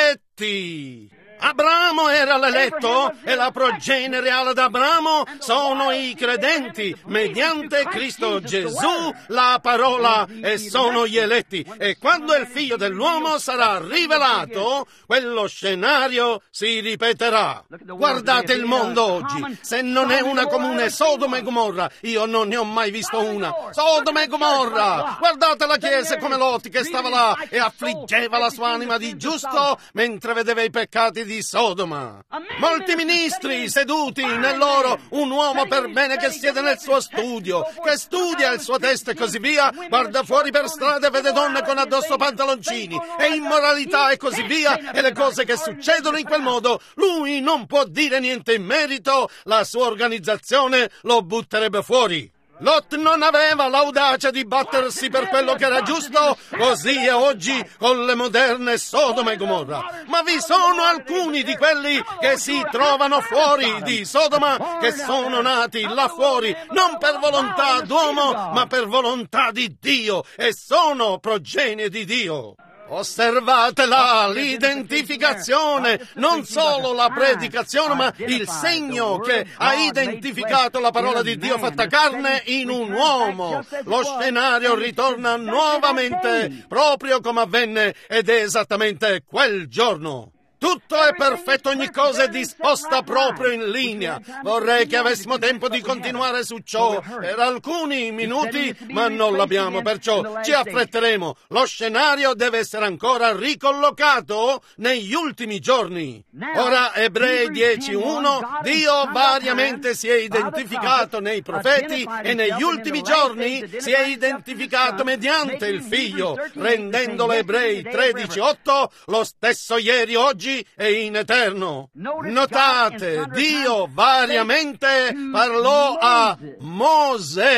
eletti. Abramo era l'eletto e la progenie reale d'Abramo sono i credenti mediante Cristo Gesù, la parola, e sono gli eletti. E quando il Figlio dell'uomo sarà rivelato, quello scenario si ripeterà. Guardate il mondo oggi, se non è una comune Sodoma e Gomorra, io non ne ho mai visto una. Sodoma e Gomorra! Guardate la Chiesa come Lot che stava là e affliggeva la sua anima di giusto mentre vedeva i peccati di Sodoma. Molti ministri seduti nell'oro, un uomo per bene che siede nel suo studio, che studia il suo testo e così via, guarda fuori per strada e vede donne con addosso pantaloncini e immoralità e così via, e le cose che succedono in quel modo, lui non può dire niente in merito, la sua organizzazione lo butterebbe fuori. Lot non aveva l'audacia di battersi per quello che era giusto, così è oggi con le moderne Sodoma e Gomorra. Ma vi sono alcuni di quelli che si trovano fuori di Sodoma, che sono nati là fuori, non per volontà d'uomo, ma per volontà di Dio, e sono progenie di Dio. Osservatela, l'identificazione, non solo la predicazione, ma il segno che ha identificato la parola di Dio fatta carne in un uomo. Lo scenario ritorna nuovamente, proprio come avvenne, ed è esattamente quel giorno. Tutto è perfetto, ogni cosa è disposta proprio in linea. Vorrei che avessimo tempo di continuare su ciò per alcuni minuti, ma non l'abbiamo, perciò ci affretteremo. Lo scenario deve essere ancora ricollocato negli ultimi giorni. Ora, Ebrei dieci uno, Dio variamente si è identificato nei profeti e negli ultimi giorni si è identificato mediante il Figlio, rendendolo Ebrei tredici otto lo stesso ieri, oggi e in eterno. Notate, Dio variamente parlò a Mosè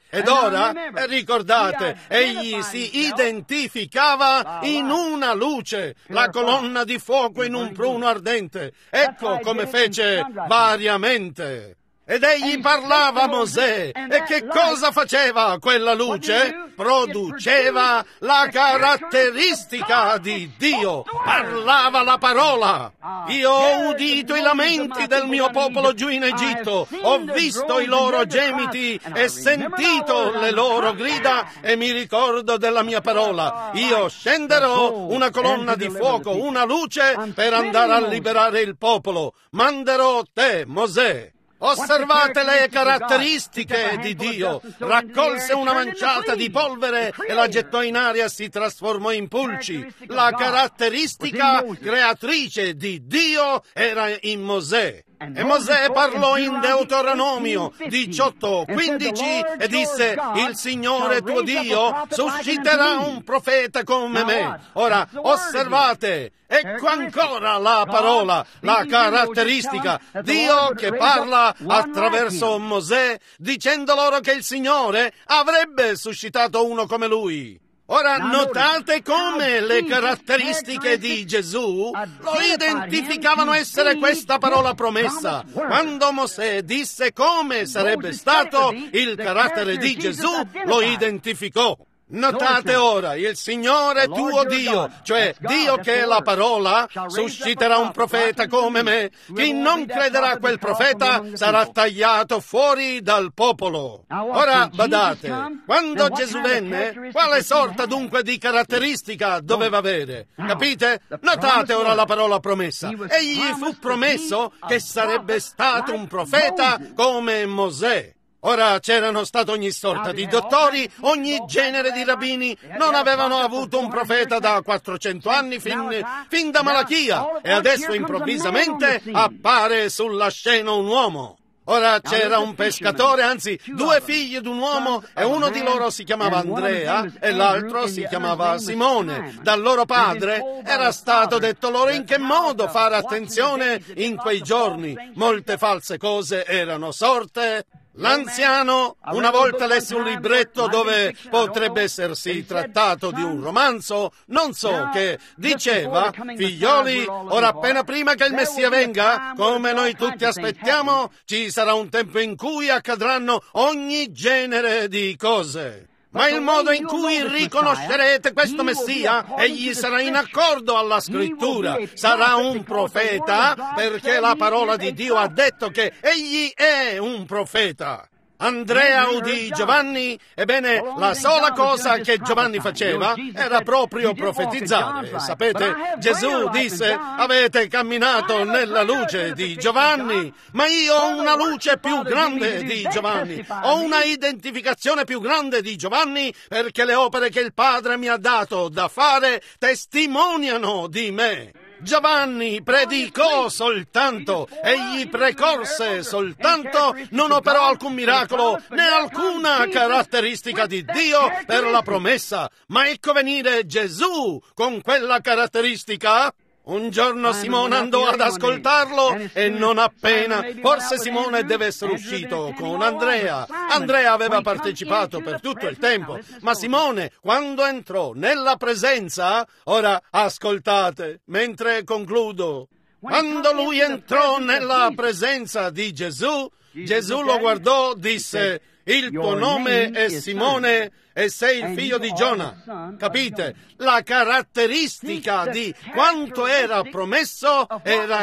Ed ora, ricordate, egli si identificava in una luce, la colonna di fuoco in un pruno ardente. Ecco come fece variamente. Ed egli parlava a Mosè. E che cosa faceva quella luce? Produceva la caratteristica di Dio. Parlava la parola. Io ho udito i lamenti del mio popolo giù in Egitto. Ho visto i loro gemiti e sentito le loro grida e mi ricordo della mia parola. Io scenderò una colonna di fuoco, una luce per andare a liberare il popolo. Manderò te, Mosè. Osservate le caratteristiche di Dio. Raccolse una manciata di polvere e la gettò in aria e si trasformò in pulci. La caratteristica creatrice di Dio era in Mosè. E Mosè parlò in Deuteronomio diciotto quindici e disse: il Signore tuo Dio susciterà un profeta come me. Ora osservate, ecco ancora la parola, la caratteristica. Dio che parla attraverso Mosè dicendo loro che il Signore avrebbe suscitato uno come lui. Ora notate come le caratteristiche di Gesù lo identificavano essere questa parola promessa. Quando Mosè disse come sarebbe stato il carattere di Gesù, lo identificò. Notate ora, il Signore tuo Dio, cioè Dio che è la parola, susciterà un profeta come me. Chi non crederà a quel profeta sarà tagliato fuori dal popolo. Ora badate, quando Gesù venne, quale sorta dunque di caratteristica doveva avere? Capite? Notate ora la parola promessa. Egli fu promesso che sarebbe stato un profeta come Mosè. Ora c'erano stati ogni sorta di dottori, ogni genere di rabbini, non avevano avuto un profeta da quattrocento anni fin, fin da Malachia, e adesso improvvisamente appare sulla scena un uomo. Ora c'era un pescatore, anzi due figli di un uomo, e uno di loro si chiamava Andrea e l'altro si chiamava Simone. Dal loro padre era stato detto loro in che modo fare attenzione in quei giorni. Molte false cose erano sorte. L'anziano una volta lesse un libretto dove potrebbe essersi trattato di un romanzo, non so, che diceva: figlioli, ora appena prima che il Messia venga, come noi tutti aspettiamo, ci sarà un tempo in cui accadranno ogni genere di cose. Ma il modo in cui riconoscerete questo Messia, egli sarà in accordo alla Scrittura, sarà un profeta, perché la parola di Dio ha detto che egli è un profeta. Andrea udì Giovanni, ebbene la sola cosa che Giovanni faceva era proprio profetizzare. Sapete, Gesù disse: avete camminato nella luce di Giovanni, ma io ho una luce più grande di Giovanni, ho una identificazione più grande di Giovanni, perché le opere che il Padre mi ha dato da fare testimoniano di me. Giovanni predicò soltanto, egli precorse soltanto, non operò alcun miracolo né alcuna caratteristica di Dio per la promessa, ma ecco venire Gesù con quella caratteristica. Un giorno Simone andò ad ascoltarlo e non appena, forse Simone deve essere uscito con Andrea. Andrea aveva partecipato per tutto il tempo, ma Simone, quando entrò nella presenza, ora ascoltate, mentre concludo, quando lui entrò nella presenza di Gesù, Gesù lo guardò, disse: il tuo nome è Simone e sei il figlio di Giona. Capite? La caratteristica di quanto era promesso era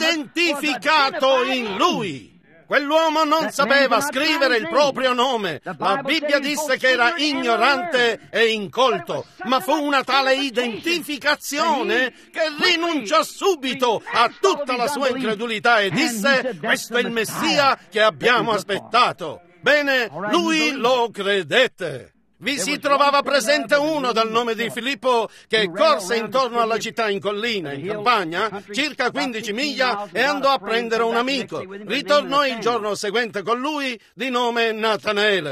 identificato in lui. Quell'uomo non sapeva scrivere il proprio nome. La Bibbia disse che era ignorante e incolto, ma fu una tale identificazione che rinunciò subito a tutta la sua incredulità e disse: questo è il Messia che abbiamo aspettato. Bene, lui lo credette. Vi si trovava presente uno dal nome di Filippo che corse intorno alla città in collina, in campagna, circa quindici miglia, e andò a prendere un amico. Ritornò il giorno seguente con lui, di nome Natanaele.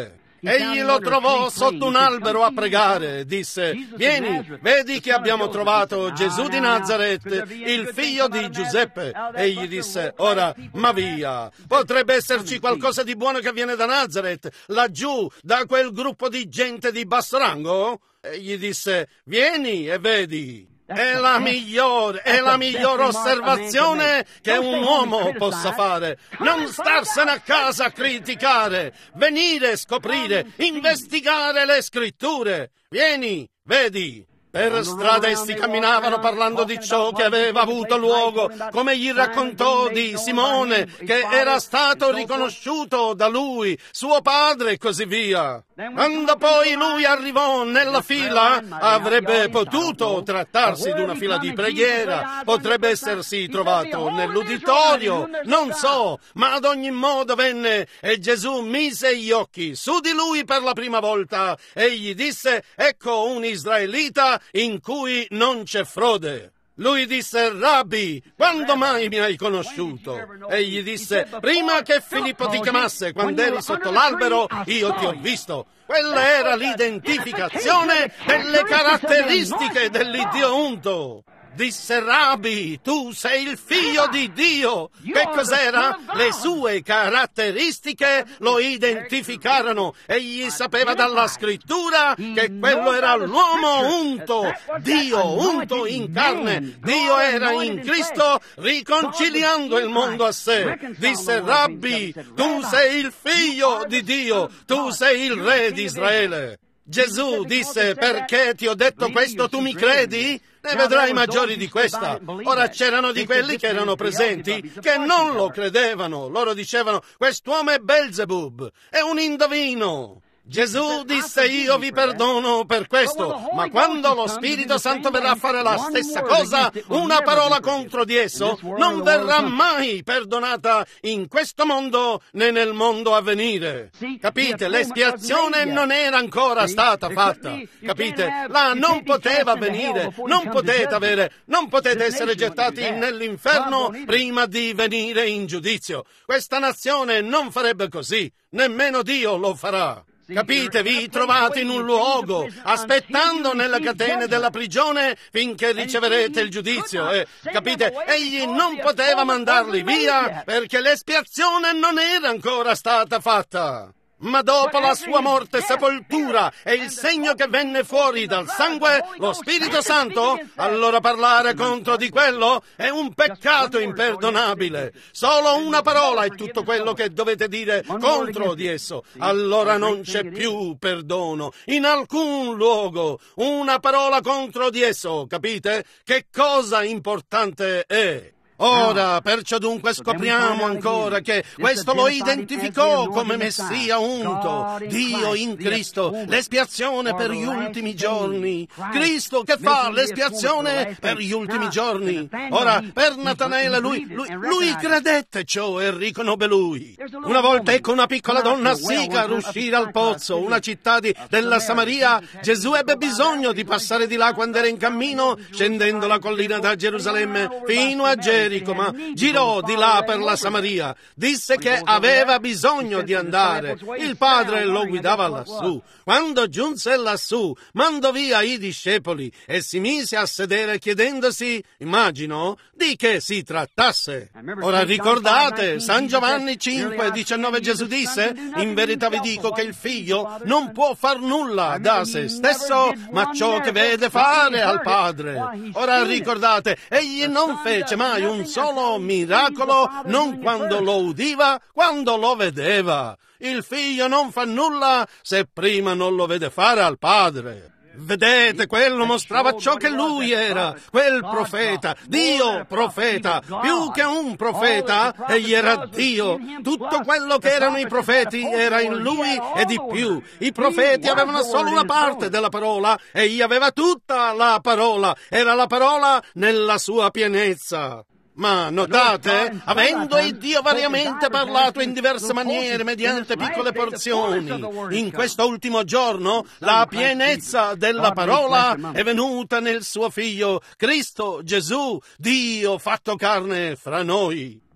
Egli lo trovò sotto un albero a pregare. Disse: vieni, vedi che abbiamo trovato Gesù di Nazaret, il figlio di Giuseppe. Egli disse: ora, ma via, potrebbe esserci qualcosa di buono che viene da Nazaret, laggiù, da quel gruppo di gente di basso rango? Egli disse: vieni e vedi. È la migliore, è la migliore osservazione che un uomo possa fare. Non starsene a casa a criticare, venire, scoprire, investigare le scritture. Vieni, vedi. Per strada essi camminavano parlando di ciò che aveva avuto luogo, come gli raccontò di Simone, che era stato riconosciuto da lui, suo padre e così via. Quando poi lui arrivò nella fila, avrebbe potuto trattarsi di una fila di preghiera, potrebbe essersi trovato nell'uditorio, non so, ma ad ogni modo venne e Gesù mise gli occhi su di lui per la prima volta e gli disse: ecco un israelita in cui non c'è frode. Lui disse: Rabbi, quando mai mi hai conosciuto? Egli disse: prima che Filippo ti chiamasse, quando eri sotto l'albero, io ti ho visto. Quella era l'identificazione delle caratteristiche dell'Iddio unto. Disse: Rabbi, tu sei il figlio di Dio. Che cos'era? Le sue caratteristiche lo identificarono. Egli sapeva dalla scrittura che quello era l'uomo unto, Dio unto in carne. Dio era in Cristo riconciliando il mondo a sé. Disse: Rabbi, tu sei il figlio di Dio, tu sei il re di Israele. Gesù disse: perché ti ho detto questo tu mi credi? Ne vedrai maggiori di questa. Ora c'erano di quelli che erano presenti che non lo credevano. Loro dicevano: quest'uomo è Belzebub, è un indovino. Gesù disse: io vi perdono per questo, ma quando lo Spirito Santo verrà a fare la stessa cosa, una parola contro di esso non verrà mai perdonata in questo mondo né nel mondo a venire. Capite? L'espiazione non era ancora stata fatta. Capite? Là non poteva avvenire, non potete avere, non potete essere gettati nell'inferno prima di venire in giudizio. Questa nazione non farebbe così, nemmeno Dio lo farà. Capite? Vi trovate in un luogo, aspettando nelle catene della prigione finché riceverete il giudizio. E, capite? Egli non poteva mandarli via perché l'espiazione non era ancora stata fatta. Ma dopo la sua morte e sepoltura e il segno che venne fuori dal sangue, lo Spirito Santo, allora parlare contro di quello è un peccato imperdonabile. Solo una parola è tutto quello che dovete dire contro di esso. Allora non c'è più perdono in alcun luogo. Una parola contro di esso, capite? Che cosa importante è? Ora, perciò dunque scopriamo ancora che questo lo identificò come Messia unto, Dio in Cristo, l'espiazione per gli ultimi giorni. Cristo che fa l'espiazione per gli ultimi giorni. Ora, per Natanaele, lui, lui, lui credette ciò e riconobbe lui. Una volta ecco una piccola donna a Sicar uscire al pozzo, una città di, della Samaria. Gesù ebbe bisogno di passare di là quando era in cammino, scendendo la collina da Gerusalemme fino a Gerico. Ma girò di là per la Samaria, disse che aveva bisogno di andare, il padre lo guidava lassù. Quando giunse lassù, mandò via i discepoli e si mise a sedere chiedendosi, immagino, di che si trattasse. Ora ricordate, San Giovanni cinque diciannove Gesù disse: in verità vi dico che il figlio non può far nulla da se stesso, ma ciò che vede fare al padre. Ora ricordate, egli non fece mai un solo miracolo, non quando lo udiva, quando lo vedeva. Il figlio non fa nulla se prima non lo vede fare al padre. Vedete, quello mostrava ciò che lui era, quel profeta, Dio profeta, più che un profeta, egli era Dio. Tutto quello che erano i profeti era in lui e di più. I profeti avevano solo una parte della parola, egli aveva tutta la parola, era la parola nella sua pienezza. Ma notate, avendo il Dio variamente parlato in diverse maniere mediante piccole porzioni, in questo ultimo giorno la pienezza della parola è venuta nel suo Figlio, Cristo Gesù, Dio fatto carne fra noi.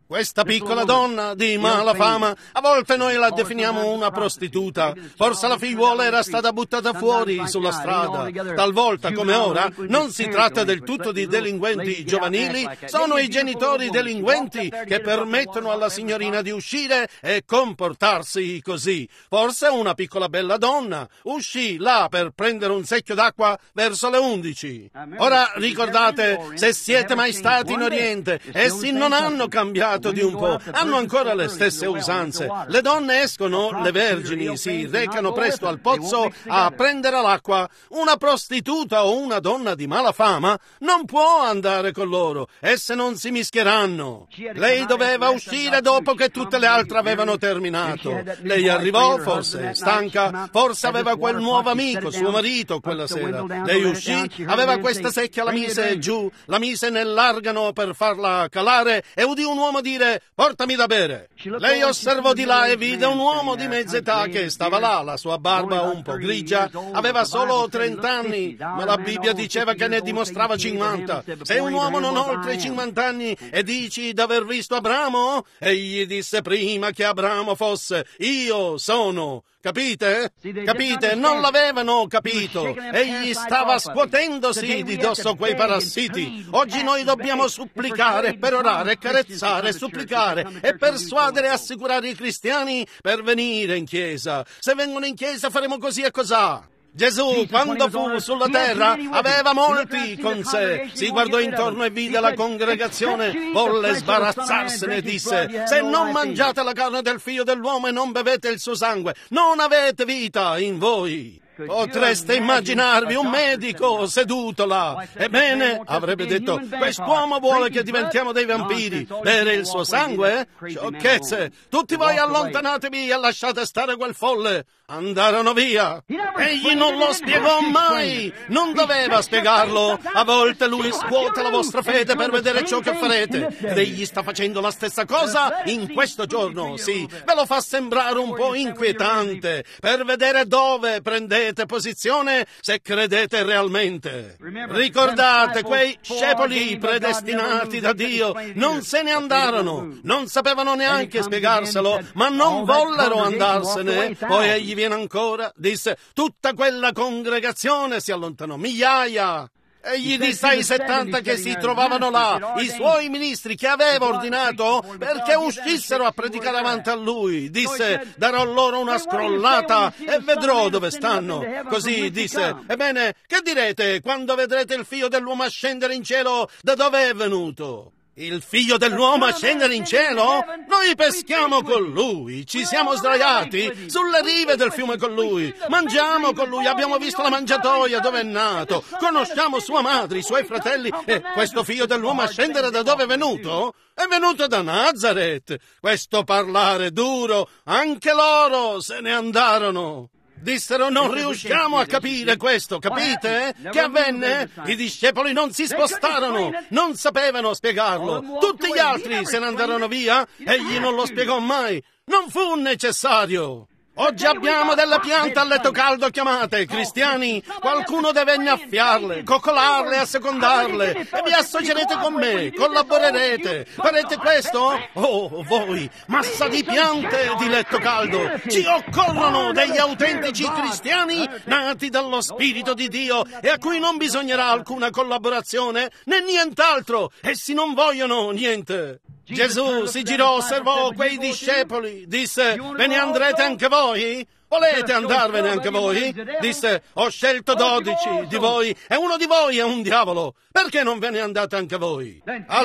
Questa piccola donna di mala fama, a volte noi la definiamo una prostituta. Forse la figliuola era stata buttata fuori sulla strada. Talvolta, come ora, non si tratta del tutto di delinquenti giovanili, sono i genitori delinquenti che permettono alla signorina di uscire e comportarsi così. Forse una piccola bella donna uscì là per prendere un secchio d'acqua verso le undici. Ora ricordate, se siete mai stati in Oriente, essi non hanno cambiato di un po', hanno ancora le stesse usanze. Le donne escono, le vergini si recano presto al pozzo a prendere l'acqua. Una prostituta o una donna di mala fama non può andare con loro, esse non si mischieranno. Lei doveva uscire dopo che tutte le altre avevano terminato. Lei arrivò, forse stanca, forse aveva quel nuovo amico, suo marito, quella sera. Lei uscì, aveva questa secchia, la mise giù, la mise nell'argano per farla calare e udì un uomo dire: portami da bere. Lei osservò di là e vide un uomo di mezza età che stava là, la sua barba un po' grigia, aveva solo trent'anni, ma la Bibbia diceva che ne dimostrava cinquanta. Sei un uomo non oltre i cinquanta anni e dici d'aver visto Abramo? Egli disse prima che Abramo fosse: io sono. Capite? Capite? Non l'avevano capito. Egli stava scuotendosi di dosso quei parassiti. Oggi noi dobbiamo supplicare, perorare, carezzare, supplicare e persuadere e assicurare i cristiani per venire in chiesa. Se vengono in chiesa faremo così e cosà. Gesù, quando fu sulla terra, aveva molti con sé. Si guardò intorno e vide la congregazione, volle sbarazzarsene e disse: se non mangiate la carne del figlio dell'uomo e non bevete il suo sangue, non avete vita in voi. Potreste immaginarvi un medico seduto là. Ebbene, avrebbe detto: quest'uomo vuole che diventiamo dei vampiri. Bere il suo sangue? Sciocchezze! Tutti voi allontanatevi e lasciate stare quel folle. Andarono via. Egli non lo spiegò mai. Non doveva spiegarlo. A volte lui scuote la vostra fede per vedere ciò che farete. Ed egli sta facendo la stessa cosa in questo giorno. Sì, ve lo fa sembrare un po' inquietante per vedere dove prendete posizione, se credete realmente. Ricordate, quei scepoli predestinati da Dio non se ne andarono, non sapevano neanche spiegarselo, ma non vollero andarsene. Poi egli viene ancora, disse: tutta quella congregazione si allontanò, migliaia. Egli disse ai settanta che si trovavano là, i suoi ministri che aveva ordinato perché uscissero a predicare davanti a lui. Disse: darò loro una scrollata e vedrò dove stanno. Così disse: ebbene, che direte quando vedrete il figlio dell'uomo ascendere in cielo da dove è venuto? Il figlio dell'uomo a scendere in cielo? Noi peschiamo con lui, ci siamo sdraiati sulle rive del fiume con lui, mangiamo con lui, abbiamo visto la mangiatoia dove è nato, conosciamo sua madre, i suoi fratelli, e questo figlio dell'uomo a scendere da dove è venuto? È venuto da Nazaret. Questo parlare duro, anche loro se ne andarono. Dissero: non riusciamo a capire questo, capite? Che avvenne? I discepoli non si spostarono, non sapevano spiegarlo. Tutti gli altri se ne andarono via, egli non lo spiegò mai. Non fu necessario. Oggi abbiamo delle piante a letto caldo chiamate cristiani. Qualcuno deve innaffiarle, coccolarle e assecondarle. E vi associerete con me, collaborerete. Farete questo? Oh, voi, massa di piante di letto caldo. Ci occorrono degli autentici cristiani nati dallo Spirito di Dio e a cui non bisognerà alcuna collaborazione né nient'altro. Essi non vogliono niente. Gesù si girò, osservò quei discepoli, disse: ve ne andrete anche voi? Volete andarvene anche voi? Disse: ho scelto dodici di voi e uno di voi è un diavolo. Perché non ve ne andate anche voi?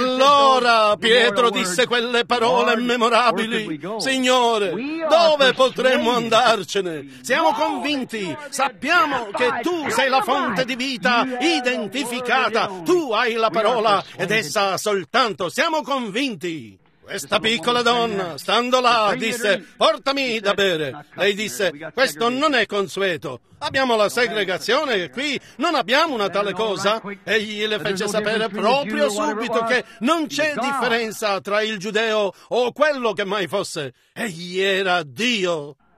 Allora Pietro disse quelle parole memorabili: Signore, dove potremmo andarcene? Siamo convinti, sappiamo che tu sei la fonte di vita identificata. Tu hai la parola ed essa soltanto. Siamo convinti. Questa piccola donna, stando là, disse: portami da bere. Lei disse: questo non è consueto. Abbiamo la segregazione e qui non abbiamo una tale cosa. Egli le fece sapere proprio subito che non c'è differenza tra il giudeo o quello che mai fosse. Egli era Dio.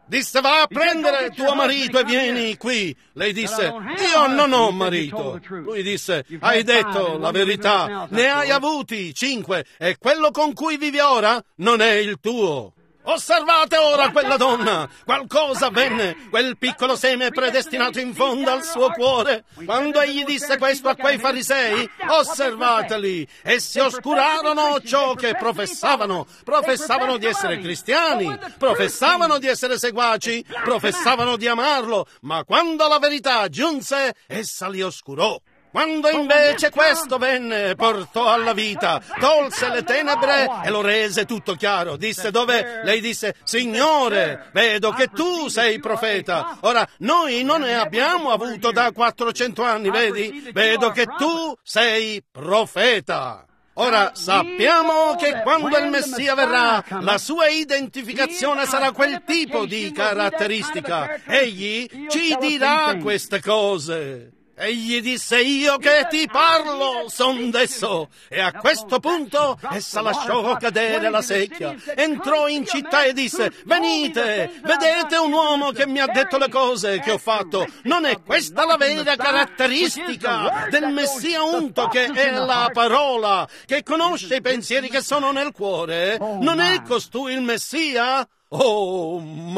Disse: va a prendere tuo marito e vieni qui. Lei disse: io non ho marito. Lui disse: hai detto la verità, ne hai avuti cinque e quello con cui vivi ora non è il tuo. Osservate ora quella donna. Qualcosa avvenne. Quel piccolo seme predestinato in fondo al suo cuore. Quando egli disse questo a quei farisei, osservateli, essi oscurarono ciò che professavano. Professavano di essere cristiani, professavano di essere seguaci, professavano di amarlo, ma quando la verità giunse, essa li oscurò. Quando invece questo venne, portò alla vita, tolse le tenebre e lo rese tutto chiaro. Disse: dove? Lei disse: Signore, vedo che tu sei profeta. Ora, noi non ne abbiamo avuto da quattrocento anni, vedi? Vedo che tu sei profeta. Ora sappiamo che quando il Messia verrà, la sua identificazione sarà quel tipo di caratteristica. Egli ci dirà queste cose. Egli disse: io che ti parlo son d'esso. E a questo punto essa lasciò cadere la secchia, entrò in città e disse: venite, vedete un uomo che mi ha detto le cose che ho fatto. Non è questa la vera caratteristica del Messia unto, che è la parola, che conosce i pensieri che sono nel cuore? Non è costui il Messia? Oh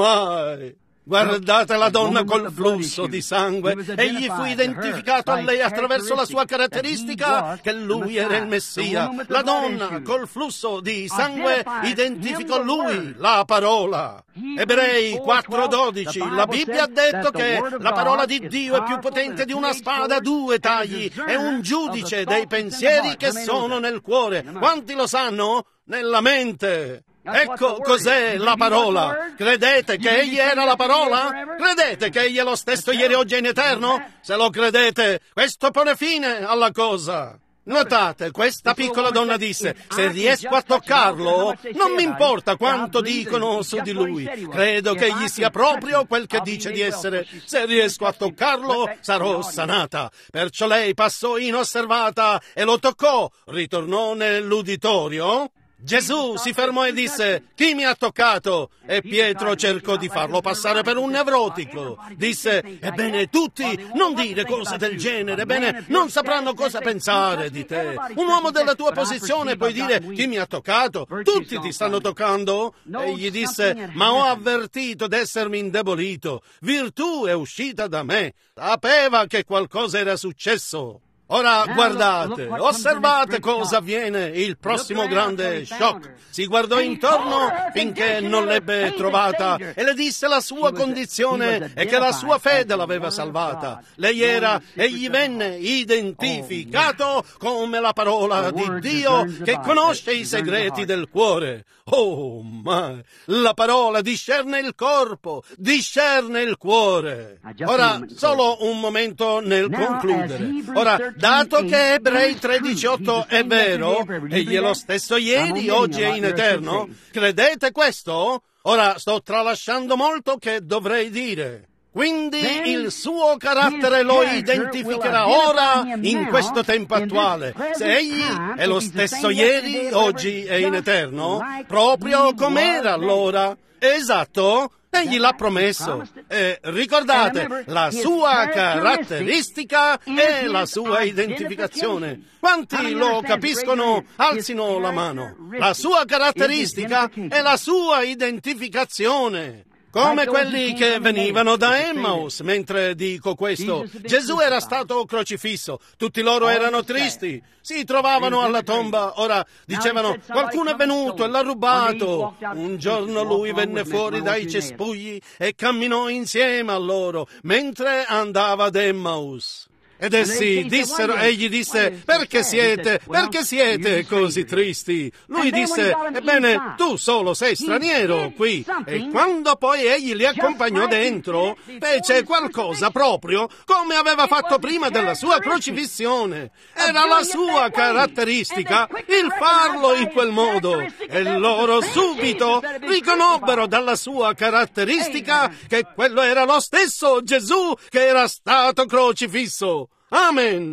my! Guardate la donna col flusso di sangue. Egli fu identificato a lei attraverso la sua caratteristica che lui era il Messia. La donna col flusso di sangue identificò lui, la parola. Ebrei quattro dodici. La Bibbia ha detto che la parola di Dio è più potente di una spada a due tagli. È un giudice dei pensieri che sono nel cuore. Quanti lo sanno? Nella mente. Ecco cos'è la parola. Credete che egli era la parola? Credete che egli è lo stesso ieri, oggi e in eterno? Se lo credete, questo pone fine alla cosa. Notate, questa piccola donna disse: se riesco a toccarlo, non mi importa quanto dicono su di lui. Credo che egli sia proprio quel che dice di essere. Se riesco a toccarlo, sarò sanata. Perciò lei passò inosservata e lo toccò. Ritornò nell'uditorio. Gesù si fermò e disse: chi mi ha toccato? E Pietro cercò di farlo passare per un nevrotico. Disse: ebbene, tutti non dire cose del genere, ebbene, non sapranno cosa pensare di te. Un uomo della tua posizione puoi dire: chi mi ha toccato? Tutti ti stanno toccando. Egli disse: ma ho avvertito d'essermi indebolito, virtù è uscita da me. Sapeva che qualcosa era successo. Ora guardate, osservate cosa avviene, il prossimo grande shock. Si guardò intorno finché non l'ebbe trovata e le disse la sua condizione e che la sua fede l'aveva salvata. Lei era, egli venne identificato come la parola di Dio che conosce i segreti del cuore. Oh, ma la parola discerne il corpo, discerne il cuore. Ora, solo un momento nel concludere. Ora, dato che Ebrei tredici otto è vero, egli è lo stesso ieri, oggi e in eterno, credete questo? Ora, sto tralasciando molto che dovrei dire. Quindi il suo carattere lo identificherà ora in questo tempo attuale. Se egli è lo stesso ieri, oggi e in eterno, proprio com'era allora. Esatto, egli l'ha promesso. E ricordate, la sua caratteristica è la sua identificazione. Quanti lo capiscono? Alzino la mano. La sua caratteristica è la sua identificazione. Come quelli che venivano da Emmaus. Mentre dico questo, Gesù era stato crocifisso, tutti loro erano tristi, si trovavano alla tomba. Ora dicevano: qualcuno è venuto e l'ha rubato. Un giorno lui venne fuori dai cespugli e camminò insieme a loro mentre andava ad Emmaus. Ed essi dissero, egli disse: perché siete, perché siete così tristi? Lui disse: ebbene, tu solo sei straniero qui. E quando poi egli li accompagnò dentro, fece qualcosa proprio come aveva fatto prima della sua crocifissione. Era la sua caratteristica il farlo in quel modo. E loro subito riconobbero dalla sua caratteristica che quello era lo stesso Gesù che era stato crocifisso. Amen.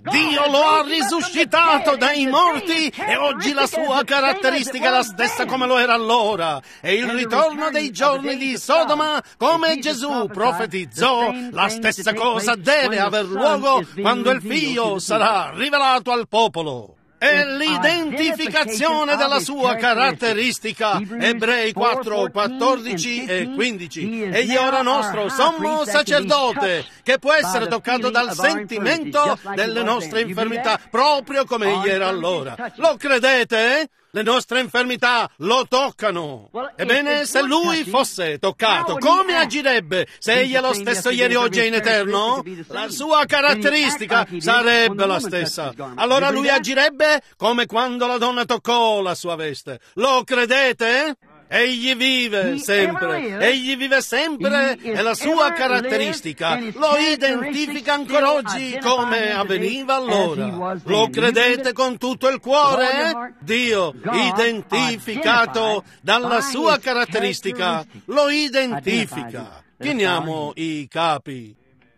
Dio lo ha risuscitato dai morti e oggi la sua caratteristica è la stessa come lo era allora. E il ritorno dei giorni di Sodoma, come Gesù profetizzò, la stessa cosa deve aver luogo quando il Figlio sarà rivelato al popolo. È l'identificazione della sua caratteristica. Ebrei quattro, quattordici e quindici. Egli è ora nostro sommo sacerdote, che può essere toccato dal sentimento delle nostre infermità, proprio come egli era allora. Lo credete? Le nostre infermità lo toccano. Ebbene, se lui fosse toccato, come agirebbe? Se egli è lo stesso ieri, oggi e in eterno? La sua caratteristica sarebbe la stessa. Allora lui agirebbe come quando la donna toccò la sua veste. Lo credete? Egli vive sempre, egli vive sempre e la sua caratteristica lo identifica ancora oggi come avveniva allora. Lo credete con tutto il cuore? Dio, identificato dalla sua caratteristica, lo identifica. Chiniamo i capi.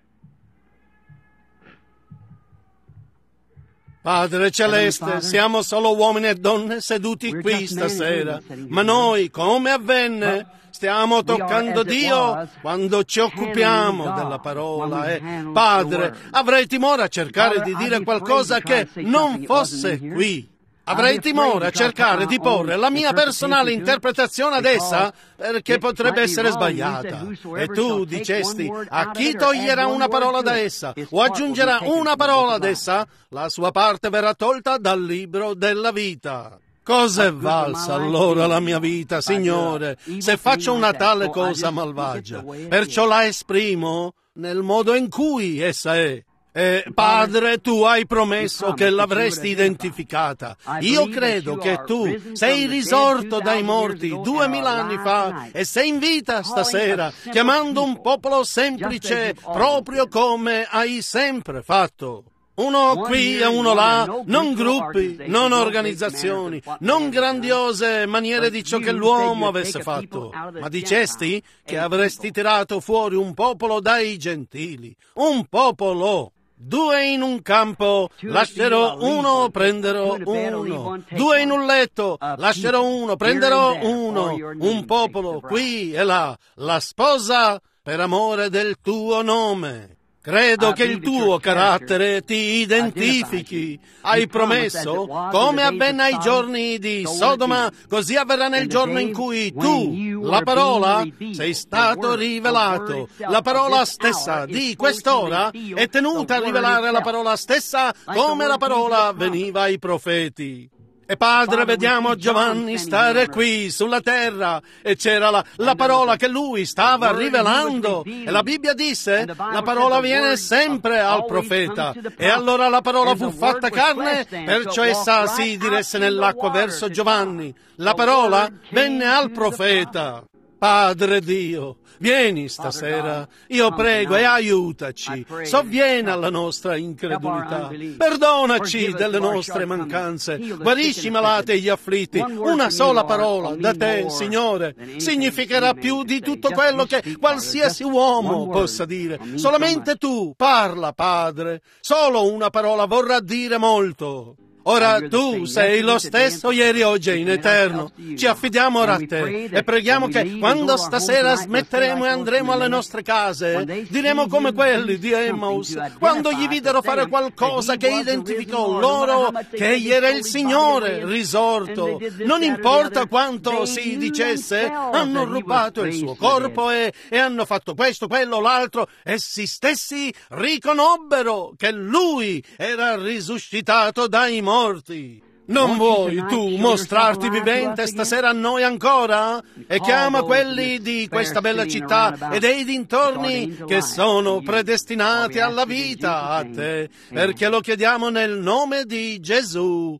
Padre Celeste, siamo solo uomini e donne seduti qui stasera, ma noi, come avvenne, stiamo toccando Dio quando ci occupiamo della parola. E, Padre, avrei timore a cercare di dire qualcosa che non fosse qui. Avrei timore a cercare di porre la mia personale interpretazione ad essa perché potrebbe essere sbagliata. E tu dicesti, a chi toglierà una parola da essa o aggiungerà una parola ad essa, la sua parte verrà tolta dal libro della vita. Cosa è valsa allora la mia vita, Signore, se faccio una tale cosa malvagia? Perciò la esprimo nel modo in cui essa è. Eh, Padre, tu hai promesso che l'avresti identificata. Io credo che tu sei risorto dai morti duemila anni fa e sei in vita stasera, chiamando un popolo semplice proprio come hai sempre fatto. Uno qui e uno là, non gruppi, non organizzazioni, non grandiose maniere di ciò che l'uomo avesse fatto, ma dicesti che avresti tirato fuori un popolo dai gentili, un popolo. Due in un campo, lascerò uno, prenderò uno. Due in un letto, lascerò uno, prenderò uno. Un popolo qui e là, la sposa per amore del tuo nome. Credo che il tuo carattere ti identifichi. Hai promesso, come avvenne ai giorni di Sodoma, così avverrà nel giorno in cui tu, la parola, sei stato rivelato. La parola stessa di quest'ora è tenuta a rivelare la parola stessa come la parola veniva ai profeti. E Padre, vediamo Giovanni stare qui sulla terra e c'era la, la parola che lui stava rivelando e la Bibbia disse la parola viene sempre al profeta e allora la parola fu fatta carne, perciò essa si diresse nell'acqua verso Giovanni. La parola venne al profeta. Padre Dio, vieni stasera, io prego e aiutaci, sovvieni alla nostra incredulità, perdonaci delle nostre mancanze, guarisci i malati e gli afflitti, una sola parola da te, Signore, significherà più di tutto quello che qualsiasi uomo possa dire. Solamente tu parla, Padre, solo una parola vorrà dire molto. Ora tu sei lo stesso ieri, oggi e in eterno. Ci affidiamo ora a te e preghiamo che quando stasera smetteremo e andremo alle nostre case, diremo come quelli di Emmaus, quando gli videro fare qualcosa che identificò loro che egli era il Signore risorto. Non importa quanto si dicesse, hanno rubato il suo corpo e, e hanno fatto questo, quello, l'altro. Essi stessi riconobbero che Lui era risuscitato dai morti. Morti. Non vuoi tu mostrarti vivente stasera a noi ancora? E chiama quelli di questa bella città e dei dintorni che sono predestinati alla vita a te, perché lo chiediamo nel nome di Gesù.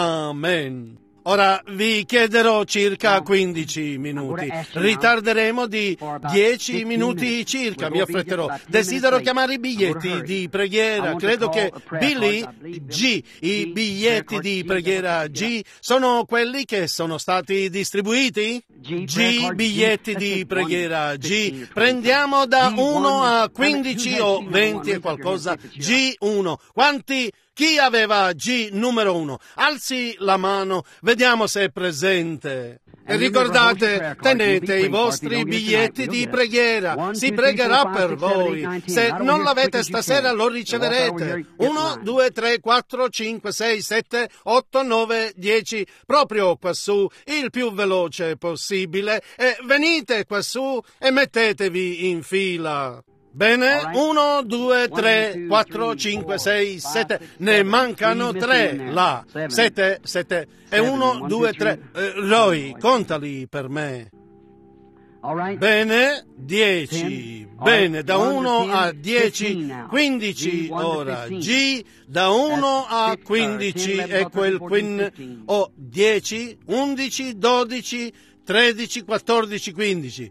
Amen. Ora vi chiederò circa quindici minuti. Ritarderemo di dieci minuti circa, mi affretterò. Desidero chiamare i biglietti di preghiera. Credo che Billy G, i biglietti di preghiera G, sono quelli che sono stati distribuiti? G, biglietti di preghiera G. Prendiamo da uno a quindici o venti e qualcosa. G uno. Quanti Chi aveva G numero uno? Alzi la mano, vediamo se è presente. E ricordate, tenete i vostri biglietti di preghiera, si pregherà per voi. Se non l'avete stasera lo riceverete. uno, due, tre, quattro, cinque, sei, sette, otto, nove, dieci, proprio quassù, il più veloce possibile. E venite quassù e mettetevi in fila. Bene, uno, due, tre, quattro, cinque, sei, sette, ne mancano tre là, sette, sette, e uno, due, tre, eh, Roy, contali per me. Bene, dieci, bene, da uno a dieci, quindici ora, G, da uno a quindici, è quel quin, o dieci, undici, dodici, tredici, quattordici, quindici.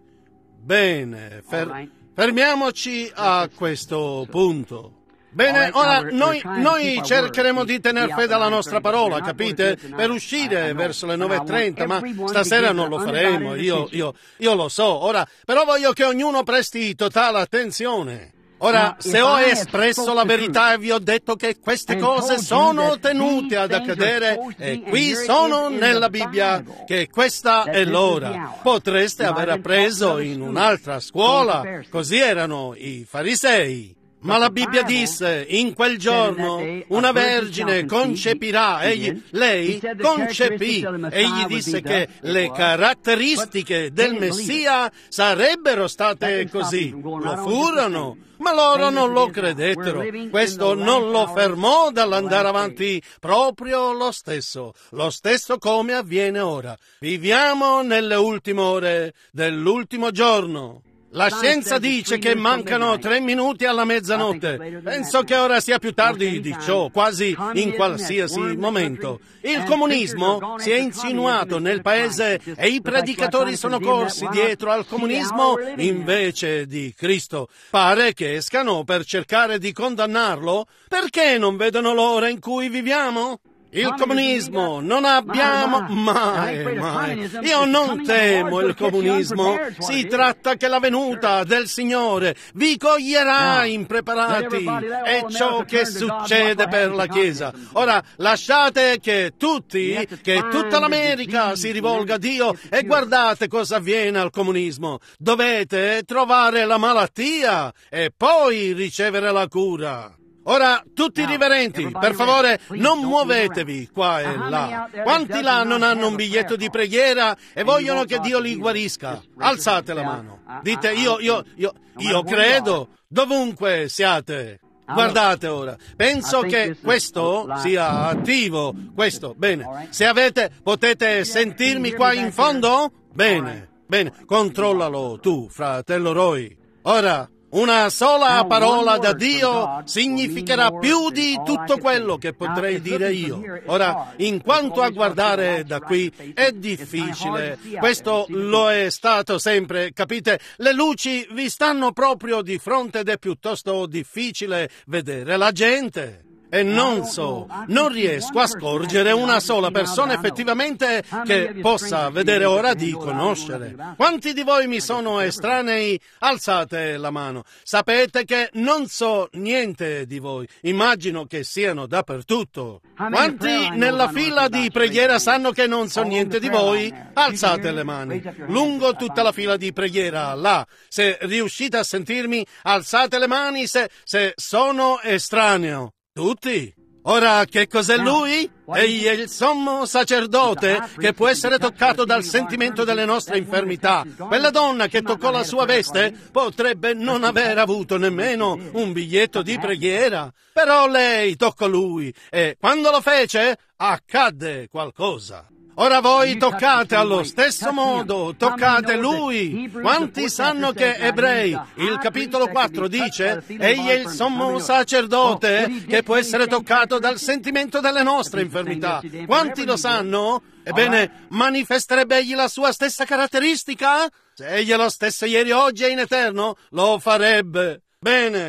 Bene, fer... fermiamoci a questo punto. Bene, ora noi, noi cercheremo di tener fede alla nostra parola, capite? Per uscire verso le nove e trenta, ma stasera non lo faremo, io, io, io lo so. Ora, però voglio che ognuno presti totale attenzione. Ora, se ho espresso la verità e vi ho detto che queste cose sono tenute ad accadere, e qui sono nella Bibbia, che questa è l'ora, potreste aver appreso in un'altra scuola, così erano i farisei. Ma la Bibbia disse, in quel giorno una vergine concepirà, egli, lei concepì, egli disse che le caratteristiche del Messia sarebbero state così, lo furono, ma loro non lo credettero. Questo non lo fermò dall'andare avanti proprio lo stesso, lo stesso come avviene ora. Viviamo nelle ultime ore dell'ultimo giorno. La scienza dice che mancano tre minuti alla mezzanotte. Penso che ora sia più tardi di ciò, quasi in qualsiasi momento. Il comunismo si è insinuato nel paese e i predicatori sono corsi dietro al comunismo invece di Cristo. Pare che escano per cercare di condannarlo. Perché non vedono l'ora in cui viviamo? Il comunismo non abbiamo mai, mai. Io non temo il comunismo. Si tratta che la venuta del Signore vi coglierà impreparati. È ciò che succede per la Chiesa. Ora, lasciate che tutti, che tutta l'America si rivolga a Dio e guardate cosa avviene al comunismo. Dovete trovare la malattia e poi ricevere la cura. Ora, tutti i riverenti, per favore, non muovetevi qua e là. Quanti là non hanno un biglietto di preghiera e vogliono che Dio li guarisca? Alzate la mano. Dite, io, io, io, io credo, dovunque siate. Guardate ora, penso che questo sia attivo, questo, bene. Se avete, potete sentirmi qua in fondo? Bene, bene, controllalo tu, fratello Roy. Ora, una sola parola da Dio significherà più di tutto quello che potrei dire io. Ora, in quanto a guardare da qui, è difficile. Questo lo è stato sempre, capite? Le luci vi stanno proprio di fronte ed è piuttosto difficile vedere la gente. E non so, non riesco a scorgere una sola persona effettivamente che possa vedere ora di conoscere. Quanti di voi mi sono estranei? Alzate la mano. Sapete che non so niente di voi. Immagino che siano dappertutto. Quanti nella fila di preghiera sanno che non so niente di voi? Alzate le mani. Lungo tutta la fila di preghiera, là. Se riuscite a sentirmi, alzate le mani se, se sono estraneo. Tutti? Ora, che cos'è lui? Egli è il sommo sacerdote che può essere toccato dal sentimento delle nostre infermità. Quella donna che toccò la sua veste potrebbe non aver avuto nemmeno un biglietto di preghiera. Però lei toccò lui e quando lo fece accadde qualcosa. Ora voi toccate allo stesso modo, toccate lui. Quanti sanno che Ebrei, il capitolo quattro dice, egli è il sommo sacerdote che può essere toccato dal sentimento delle nostre infermità. Quanti lo sanno? Ebbene, manifesterebbe egli la sua stessa caratteristica? Se egli è lo stesso ieri, oggi e in eterno, lo farebbe. Bene.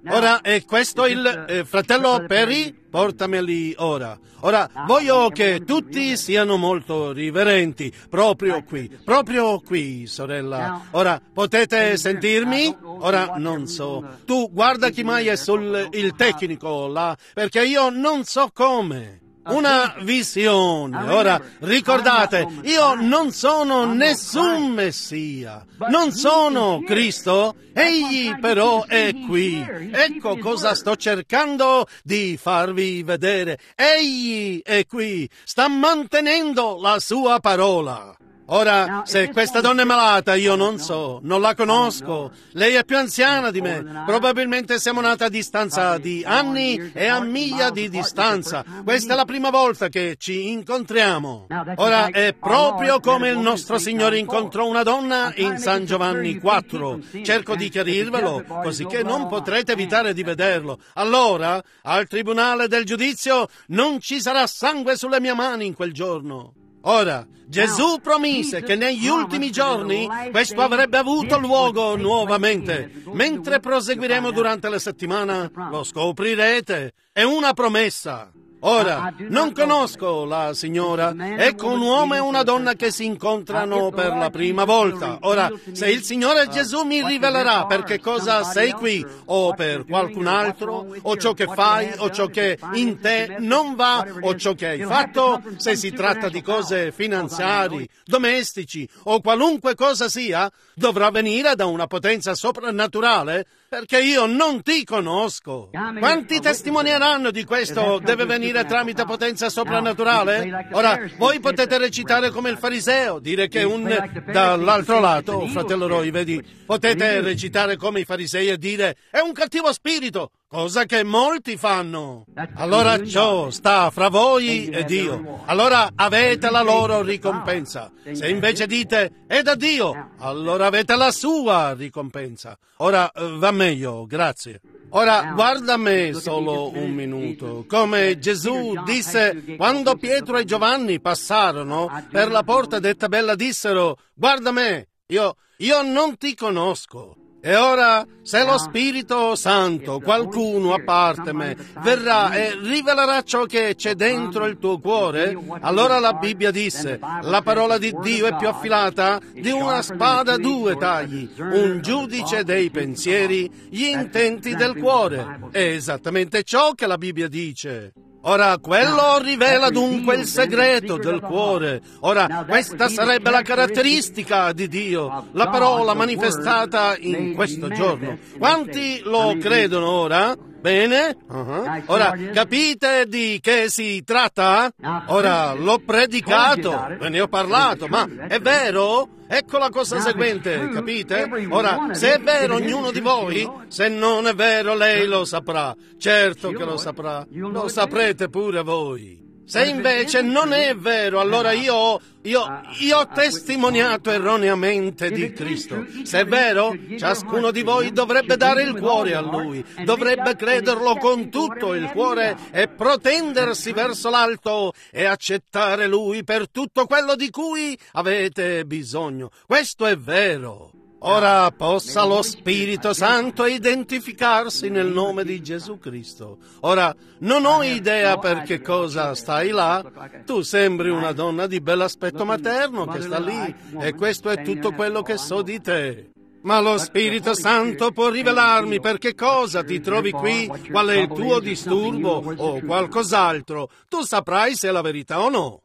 Ora, è questo il eh, fratello Perry? Portameli ora. Ora, voglio che tutti siano molto riverenti, proprio qui, proprio qui, sorella. Ora, potete sentirmi? Ora, non so. Tu guarda chi mai è sul il tecnico là, perché io non so come. Una visione. Ora, ricordate, io non sono nessun Messia, non sono Cristo, egli però è qui. Ecco cosa sto cercando di farvi vedere. Egli è qui, sta mantenendo la sua parola. Ora, se questa donna è malata, io non so, non la conosco. Lei è più anziana di me. Probabilmente siamo nati a distanza di anni e a miglia di distanza. Questa è la prima volta che ci incontriamo. Ora, è proprio come il nostro Signore incontrò una donna in San Giovanni quattro. Cerco di chiarirvelo, così che non potrete evitare di vederlo. Allora, al tribunale del giudizio, non ci sarà sangue sulle mie mani in quel giorno. Ora, Gesù promise che negli ultimi giorni questo avrebbe avuto luogo nuovamente. Mentre proseguiremo durante la settimana, lo scoprirete. È una promessa. Ora, non conosco la signora. Ecco un uomo e una donna che si incontrano per la prima volta. Ora, se il Signore Gesù mi rivelerà per che cosa sei qui, o per qualcun altro, o ciò che fai, o ciò che in te non va, o ciò che hai fatto, se si tratta di cose finanziarie, domestici, o qualunque cosa sia, dovrà venire da una potenza soprannaturale, perché io non ti conosco. Quanti testimonieranno di questo? Deve venire tramite potenza soprannaturale? Ora, voi potete recitare come il fariseo, dire che un... Dall'altro lato, fratello Roy, vedi, potete recitare come i farisei e dire è un cattivo spirito, cosa che molti fanno. Allora ciò sta fra voi e Dio. Allora avete la loro ricompensa. Se invece dite è da Dio, allora avete la sua ricompensa. Ora va meglio, grazie. Ora guarda me solo un minuto. Come Gesù disse quando Pietro e Giovanni passarono per la porta detta bella, dissero guarda me, io, io non ti conosco. E ora, se lo Spirito Santo, qualcuno a parte me, verrà e rivelerà ciò che c'è dentro il tuo cuore, allora la Bibbia disse, la parola di Dio è più affilata di una spada a due tagli, un giudice dei pensieri, gli intenti del cuore. È esattamente ciò che la Bibbia dice. Ora, quello rivela dunque il segreto del cuore. Ora, questa sarebbe la caratteristica di Dio, la parola manifestata in questo giorno. Quanti lo credono ora? Bene? Uh-huh. Ora, capite di che si tratta? Ora, l'ho predicato, ve ne ho parlato, ma è vero? Ecco la cosa seguente, capite? Ora, se è vero ognuno di voi, se non è vero lei lo saprà. Certo che lo saprà, lo saprete pure voi. Se invece non è vero, allora io, io, io ho testimoniato erroneamente di Cristo. Se è vero, ciascuno di voi dovrebbe dare il cuore a Lui, dovrebbe crederlo con tutto il cuore e protendersi verso l'alto e accettare Lui per tutto quello di cui avete bisogno. Questo è vero. Ora possa lo Spirito Santo identificarsi nel nome di Gesù Cristo. Ora, non ho idea per che cosa stai là. Tu sembri una donna di bell'aspetto materno che sta lì, e questo è tutto quello che so di te. Ma lo Spirito Santo può rivelarmi per che cosa ti trovi qui, qual è il tuo disturbo o qualcos'altro. Tu saprai se è la verità o no.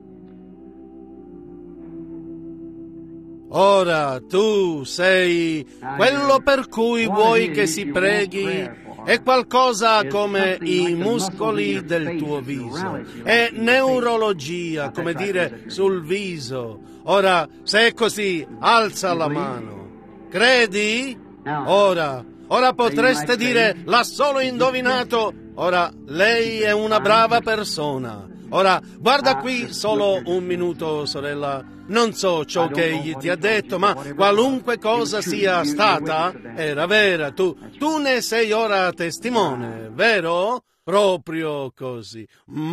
Ora tu sei quello per cui vuoi che si preghi, è qualcosa come i muscoli del tuo viso, è neurologia, come dire, sul viso. Ora, se è così, alza la mano. Credi? Ora, ora potreste dire, l'ha solo indovinato. Ora, lei è una brava persona. Ora, guarda qui solo un minuto, sorella. Non so ciò che egli ti ha detto, ma qualunque cosa sia stata, era vera. Tu, tu ne sei ora testimone, vero? Proprio così.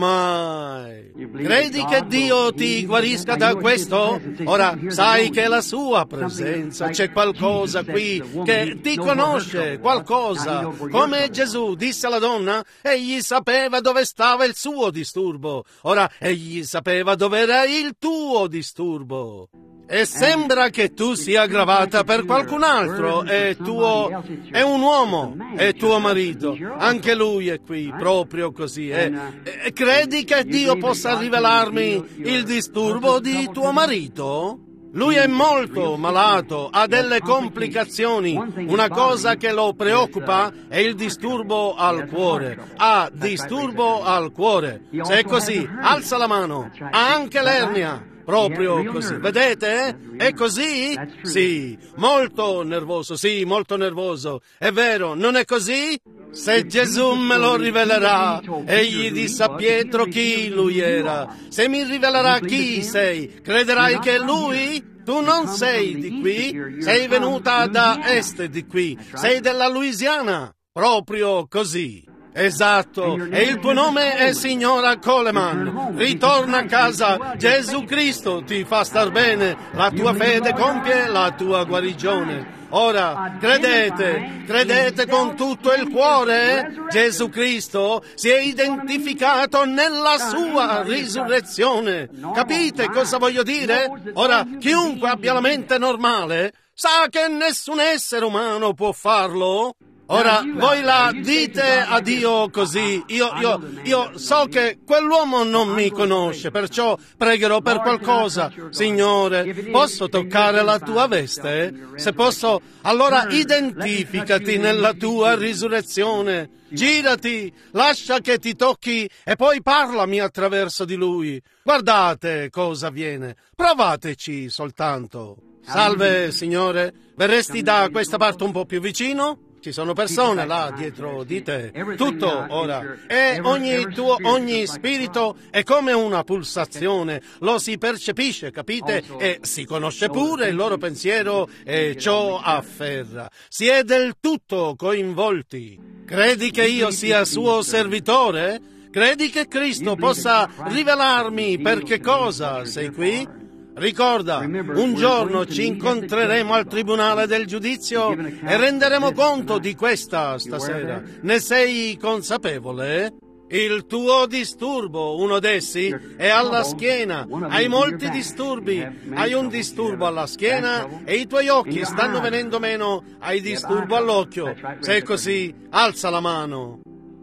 Mai. Credi che Dio ti guarisca da questo? Ora, sai che è la sua presenza, c'è qualcosa qui che ti conosce, qualcosa. Come Gesù disse alla donna, egli sapeva dove stava il suo disturbo. Ora, egli sapeva dove era il tuo disturbo. E sembra che tu sia aggravata per qualcun altro, è tuo, è un uomo, è tuo marito, anche lui è qui, proprio così. E, e credi che Dio possa rivelarmi il disturbo di tuo marito? Lui è molto malato, ha delle complicazioni. Una cosa che lo preoccupa è il disturbo al cuore. Ha disturbo al cuore. Se è così, alza la mano. Ha anche l'ernia. Proprio così. Vedete? È così? Sì, molto nervoso, sì, molto nervoso. È vero, non è così? Se Gesù me lo rivelerà, egli disse a Pietro chi lui era. Se mi rivelerà chi sei, crederai che è lui? Tu non sei di qui, sei venuta da est di qui, sei della Louisiana. Proprio così. Esatto, e il tuo nome è signora Coleman. Ritorna a casa, Gesù Cristo ti fa star bene, la tua fede compie la tua guarigione. Ora, credete, credete con tutto il cuore? Gesù Cristo si è identificato nella sua risurrezione. Capite cosa voglio dire? Ora, chiunque abbia la mente normale sa che nessun essere umano può farlo. Ora, voi la dite a Dio così, io, io, io so che quell'uomo non mi conosce, perciò pregherò per qualcosa. Signore, posso toccare la tua veste? Se posso, allora identificati nella tua risurrezione. Girati, lascia che ti tocchi e poi parlami attraverso di lui. Guardate cosa avviene, provateci soltanto. Salve, Signore, verresti da questa parte un po' più vicino? Ci sono persone là dietro di te, tutto ora, e ogni tuo, ogni spirito è come una pulsazione, lo si percepisce, capite? E si conosce pure il loro pensiero e ciò afferra. Si è del tutto coinvolti. Credi che io sia suo servitore? Credi che Cristo possa rivelarmi per che cosa sei qui? Ricorda, un giorno ci incontreremo al tribunale del giudizio e renderemo conto di questa stasera. Ne sei consapevole? Il tuo disturbo, uno d'essi, è alla schiena. Hai molti disturbi. Hai un disturbo alla schiena e i tuoi occhi stanno venendo meno. Hai disturbo all'occhio. Se è così, alza la mano.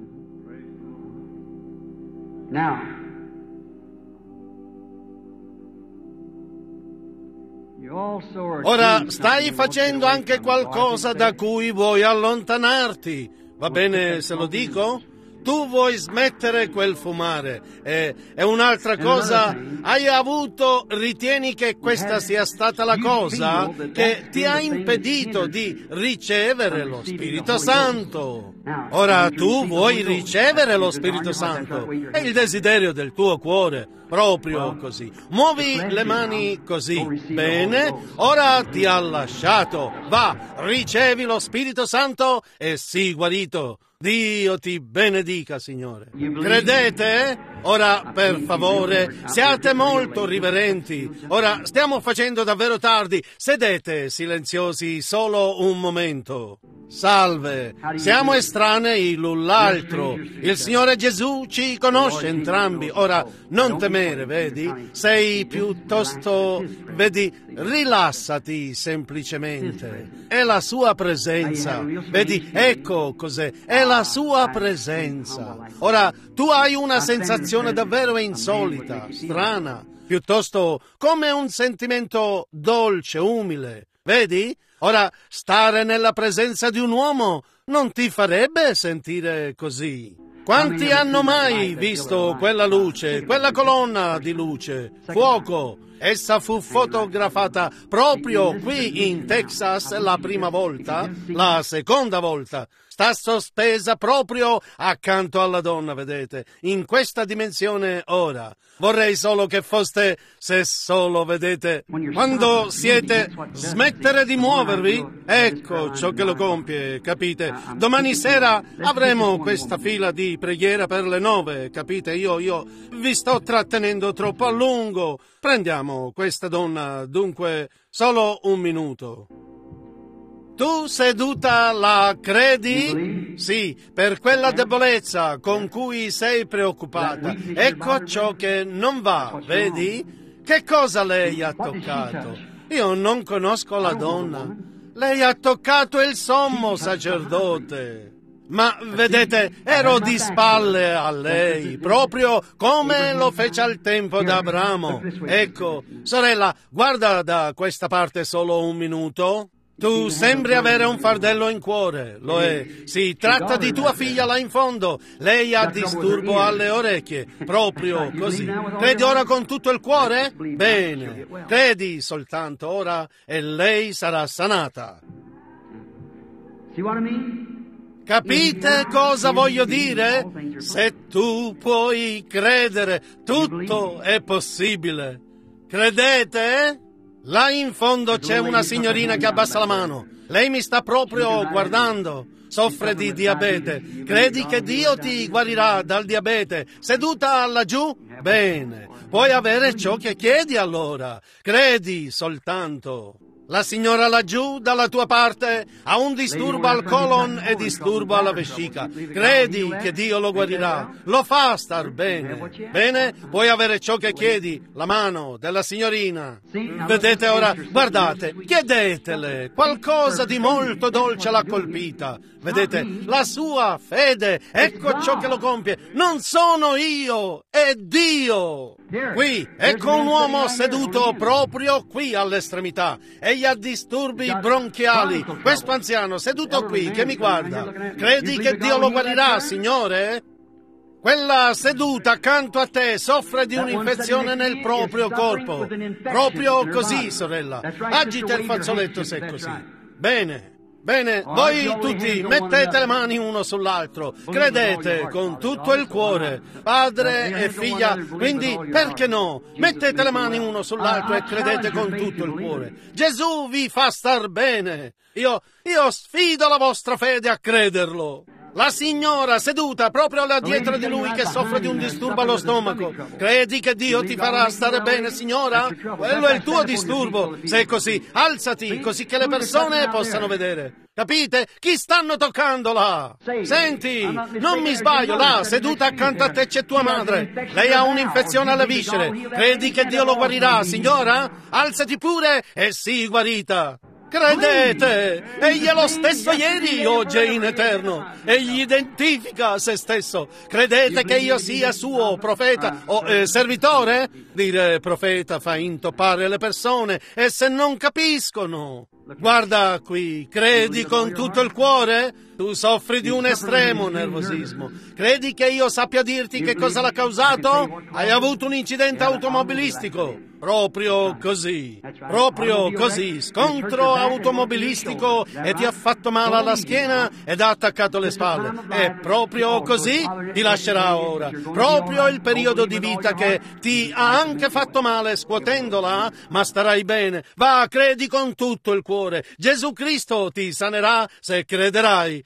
Now, ora stai facendo anche qualcosa da cui vuoi allontanarti. Va bene se lo dico? Tu vuoi smettere quel fumare. E, e un'altra cosa, hai avuto, ritieni che questa sia stata la cosa che ti ha impedito di ricevere lo Spirito Santo. Ora tu vuoi ricevere lo Spirito Santo. È il desiderio del tuo cuore. Proprio così. Muovi le mani così. Bene, ora ti ha lasciato. Va, ricevi lo Spirito Santo e sii guarito. Dio ti benedica, Signore. Credete? Ora, per favore, siate molto riverenti. Ora, stiamo facendo davvero tardi. Sedete silenziosi solo un momento. Salve, siamo estranei l'un l'altro. Il Signore Gesù ci conosce entrambi. Ora, non temere, vedi? Sei piuttosto, vedi, rilassati semplicemente. È la sua presenza. Vedi, ecco cos'è. È la sua presenza. Ora, tu hai una sensazione davvero insolita, strana, piuttosto come un sentimento dolce, umile. Vedi? Ora, stare nella presenza di un uomo non ti farebbe sentire così. Quanti hanno mai visto quella luce, quella colonna di luce, fuoco? Essa fu fotografata proprio qui in Texas la prima volta, la seconda volta. Sta sospesa proprio accanto alla donna, vedete, in questa dimensione ora. Vorrei solo che foste, se solo, vedete, quando siete, smettere di muovervi, ecco ciò che lo compie, capite? Domani sera avremo questa fila di preghiera per le nove, capite? Io, io vi sto trattenendo troppo a lungo. Prendiamo questa donna, dunque, solo un minuto. Tu seduta la credi? Sì, per quella debolezza con cui sei preoccupata. Ecco ciò che non va, vedi? Che cosa lei ha toccato? Io non conosco la donna. Lei ha toccato il sommo sacerdote. Ma vedete, ero di spalle a lei, proprio come lo fece al tempo d'Abramo. Ecco, sorella, guarda da questa parte solo un minuto. Tu sembri avere un fardello in cuore, lo è. Si tratta di tua figlia là in fondo. Lei ha disturbo alle orecchie, proprio così. Credi ora con tutto il cuore? Bene, credi soltanto ora e lei sarà sanata. Capite cosa voglio dire? Se tu puoi credere, tutto è possibile. Credete? Là in fondo c'è una signorina che abbassa la mano. Lei mi sta proprio guardando. Soffre di diabete. Credi che Dio ti guarirà dal diabete? Seduta laggiù? Bene. Puoi avere ciò che chiedi allora. Credi soltanto. La signora laggiù, dalla tua parte, ha un disturbo al colon e disturbo alla vescica. Credi che Dio lo guarirà. Lo fa star bene. Bene? Puoi avere ciò che chiedi. La mano della signorina. Vedete ora? Guardate, chiedetele. Qualcosa di molto dolce l'ha colpita. Vedete? La sua fede. Ecco ciò che lo compie. Non sono io, è Dio. Qui, ecco un uomo seduto proprio qui all'estremità. Egli ha disturbi bronchiali. Questo anziano seduto qui che mi guarda. Credi che Dio lo guarirà, Signore? Quella seduta accanto a te soffre di un'infezione nel proprio corpo. Proprio così, sorella. Agita il fazzoletto se è così. Bene. Bene, voi tutti mettete le mani uno sull'altro, credete con tutto il cuore, padre e figlia, quindi perché no? Mettete le mani uno sull'altro e credete con tutto il cuore. Gesù vi fa star bene. Io, io sfido la vostra fede a crederlo. La signora seduta proprio là dietro di lui che soffre di un disturbo allo stomaco. Credi che Dio ti farà stare bene, signora? Quello è il tuo disturbo. Se è così, alzati così che le persone possano vedere. Capite? Chi stanno toccando là? Senti, non mi sbaglio, là, seduta accanto a te c'è tua madre. Lei ha un'infezione alle viscere. Credi che Dio lo guarirà, signora? Alzati pure e sii guarita. Credete! Egli è lo stesso ieri, oggi e in eterno. Egli identifica se stesso. Credete che io sia suo profeta o eh, servitore? Dire profeta fa intoppare le persone e se non capiscono. Guarda qui, credi con tutto il cuore? Tu soffri di un estremo nervosismo. Credi che io sappia dirti che cosa l'ha causato? Hai avuto un incidente automobilistico. Proprio così, proprio così, scontro automobilistico e ti ha fatto male alla schiena ed ha attaccato le spalle. E proprio così ti lascerà ora. Proprio il periodo di vita che ti ha anche fatto male scuotendola, ma starai bene. Va, credi con tutto il cuore. Gesù Cristo ti sanerà se crederai.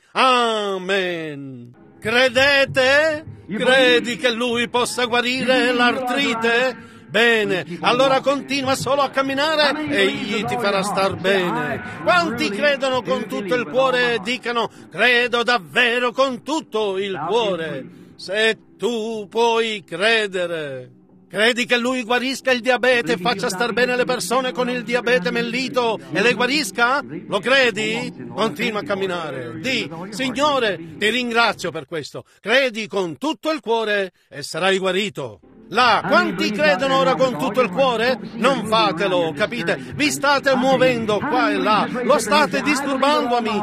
Amen. Credete? Credi che Lui possa guarire l'artrite? Bene, allora continua solo a camminare e Egli ti farà star bene. Quanti credono con tutto il cuore e dicano, credo davvero con tutto il cuore. Se tu puoi credere. Credi che Lui guarisca il diabete e faccia star bene le persone con il diabete mellito e le guarisca? Lo credi? Continua a camminare. Di, Signore, ti ringrazio per questo. Credi con tutto il cuore e sarai guarito. Là, quanti credono ora con tutto il cuore? Non fatelo, capite? Vi state muovendo qua e là, lo state disturbando, amici.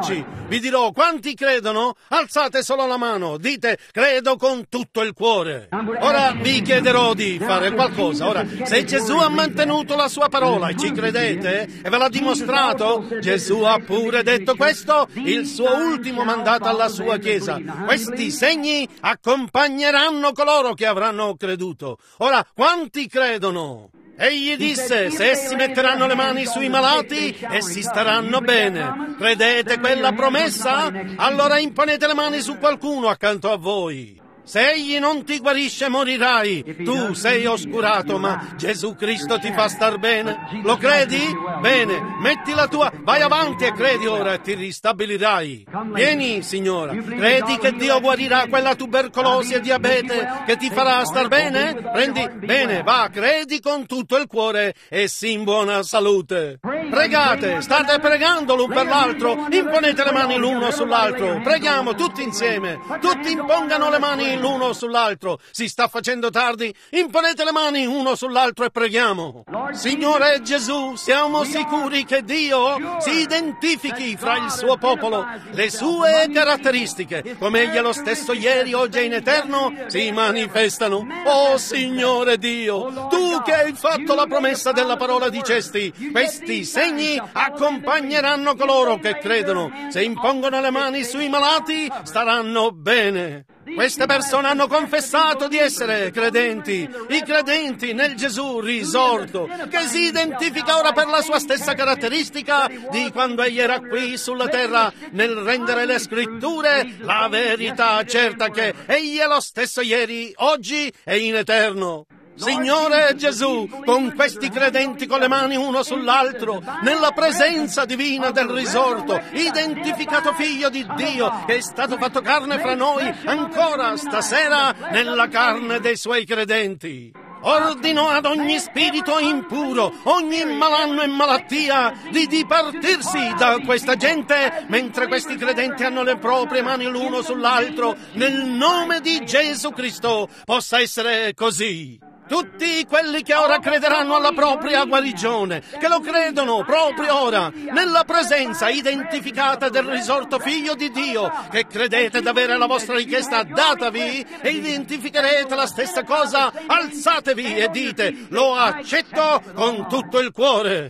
Vi dirò, quanti credono? Alzate solo la mano, dite credo con tutto il cuore. Ora vi chiederò di fare qualcosa. Ora, se Gesù ha mantenuto la sua parola e ci credete e ve l'ha dimostrato, Gesù ha pure detto questo, il suo ultimo mandato alla sua Chiesa. Questi segni accompagneranno coloro che avranno creduto. Ora, quanti credono? Egli disse, se essi metteranno le mani sui malati, essi staranno bene. Credete quella promessa? Allora imponete le mani su qualcuno accanto a voi. Se egli non ti guarisce morirai. Tu sei oscurato, ma Gesù Cristo ti fa star bene. Lo credi? Bene, metti la tua... Vai avanti e credi ora e ti ristabilirai. Vieni, signora. Credi che Dio guarirà quella tubercolosi e diabete che ti farà star bene? Prendi... Bene, va, credi con tutto il cuore e sii in buona salute. Pregate, state pregando l'un per l'altro. Imponete le mani l'uno sull'altro. Preghiamo tutti insieme. Tutti impongano le mani l'uno sull'altro. Si sta facendo tardi. Imponete le mani uno sull'altro e preghiamo. Signore Gesù, siamo sicuri che Dio si identifichi fra il suo popolo. Le sue caratteristiche, come egli è lo stesso ieri, oggi e in eterno, si manifestano. Oh Signore Dio, tu che hai fatto la promessa della parola dicesti, questi segni accompagneranno coloro che credono. Se impongono le mani sui malati, staranno bene. Queste persone hanno confessato di essere credenti, i credenti nel Gesù risorto, che si identifica ora per la sua stessa caratteristica di quando egli era qui sulla terra, nel rendere le scritture la verità certa che egli è lo stesso ieri, oggi e in eterno. Signore Gesù, con questi credenti con le mani uno sull'altro, nella presenza divina del risorto, identificato figlio di Dio, che è stato fatto carne fra noi, ancora stasera nella carne dei suoi credenti. Ordino ad ogni spirito impuro, ogni malanno e malattia, di dipartirsi da questa gente, mentre questi credenti hanno le proprie mani l'uno sull'altro, nel nome di Gesù Cristo. Possa essere così. Tutti quelli che ora crederanno alla propria guarigione, che lo credono proprio ora, nella presenza identificata del risorto figlio di Dio, che credete d'avere la vostra richiesta datavi e identificherete la stessa cosa, alzatevi e dite, lo accetto con tutto il cuore.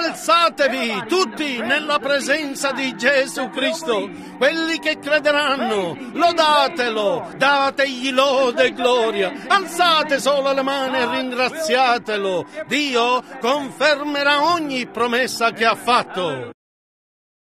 Alzatevi tutti nella presenza di Gesù Cristo, quelli che crederanno, lodatelo, dategli lode e gloria, alzate solo le mani e ringraziatelo. Dio confermerà ogni promessa che ha fatto.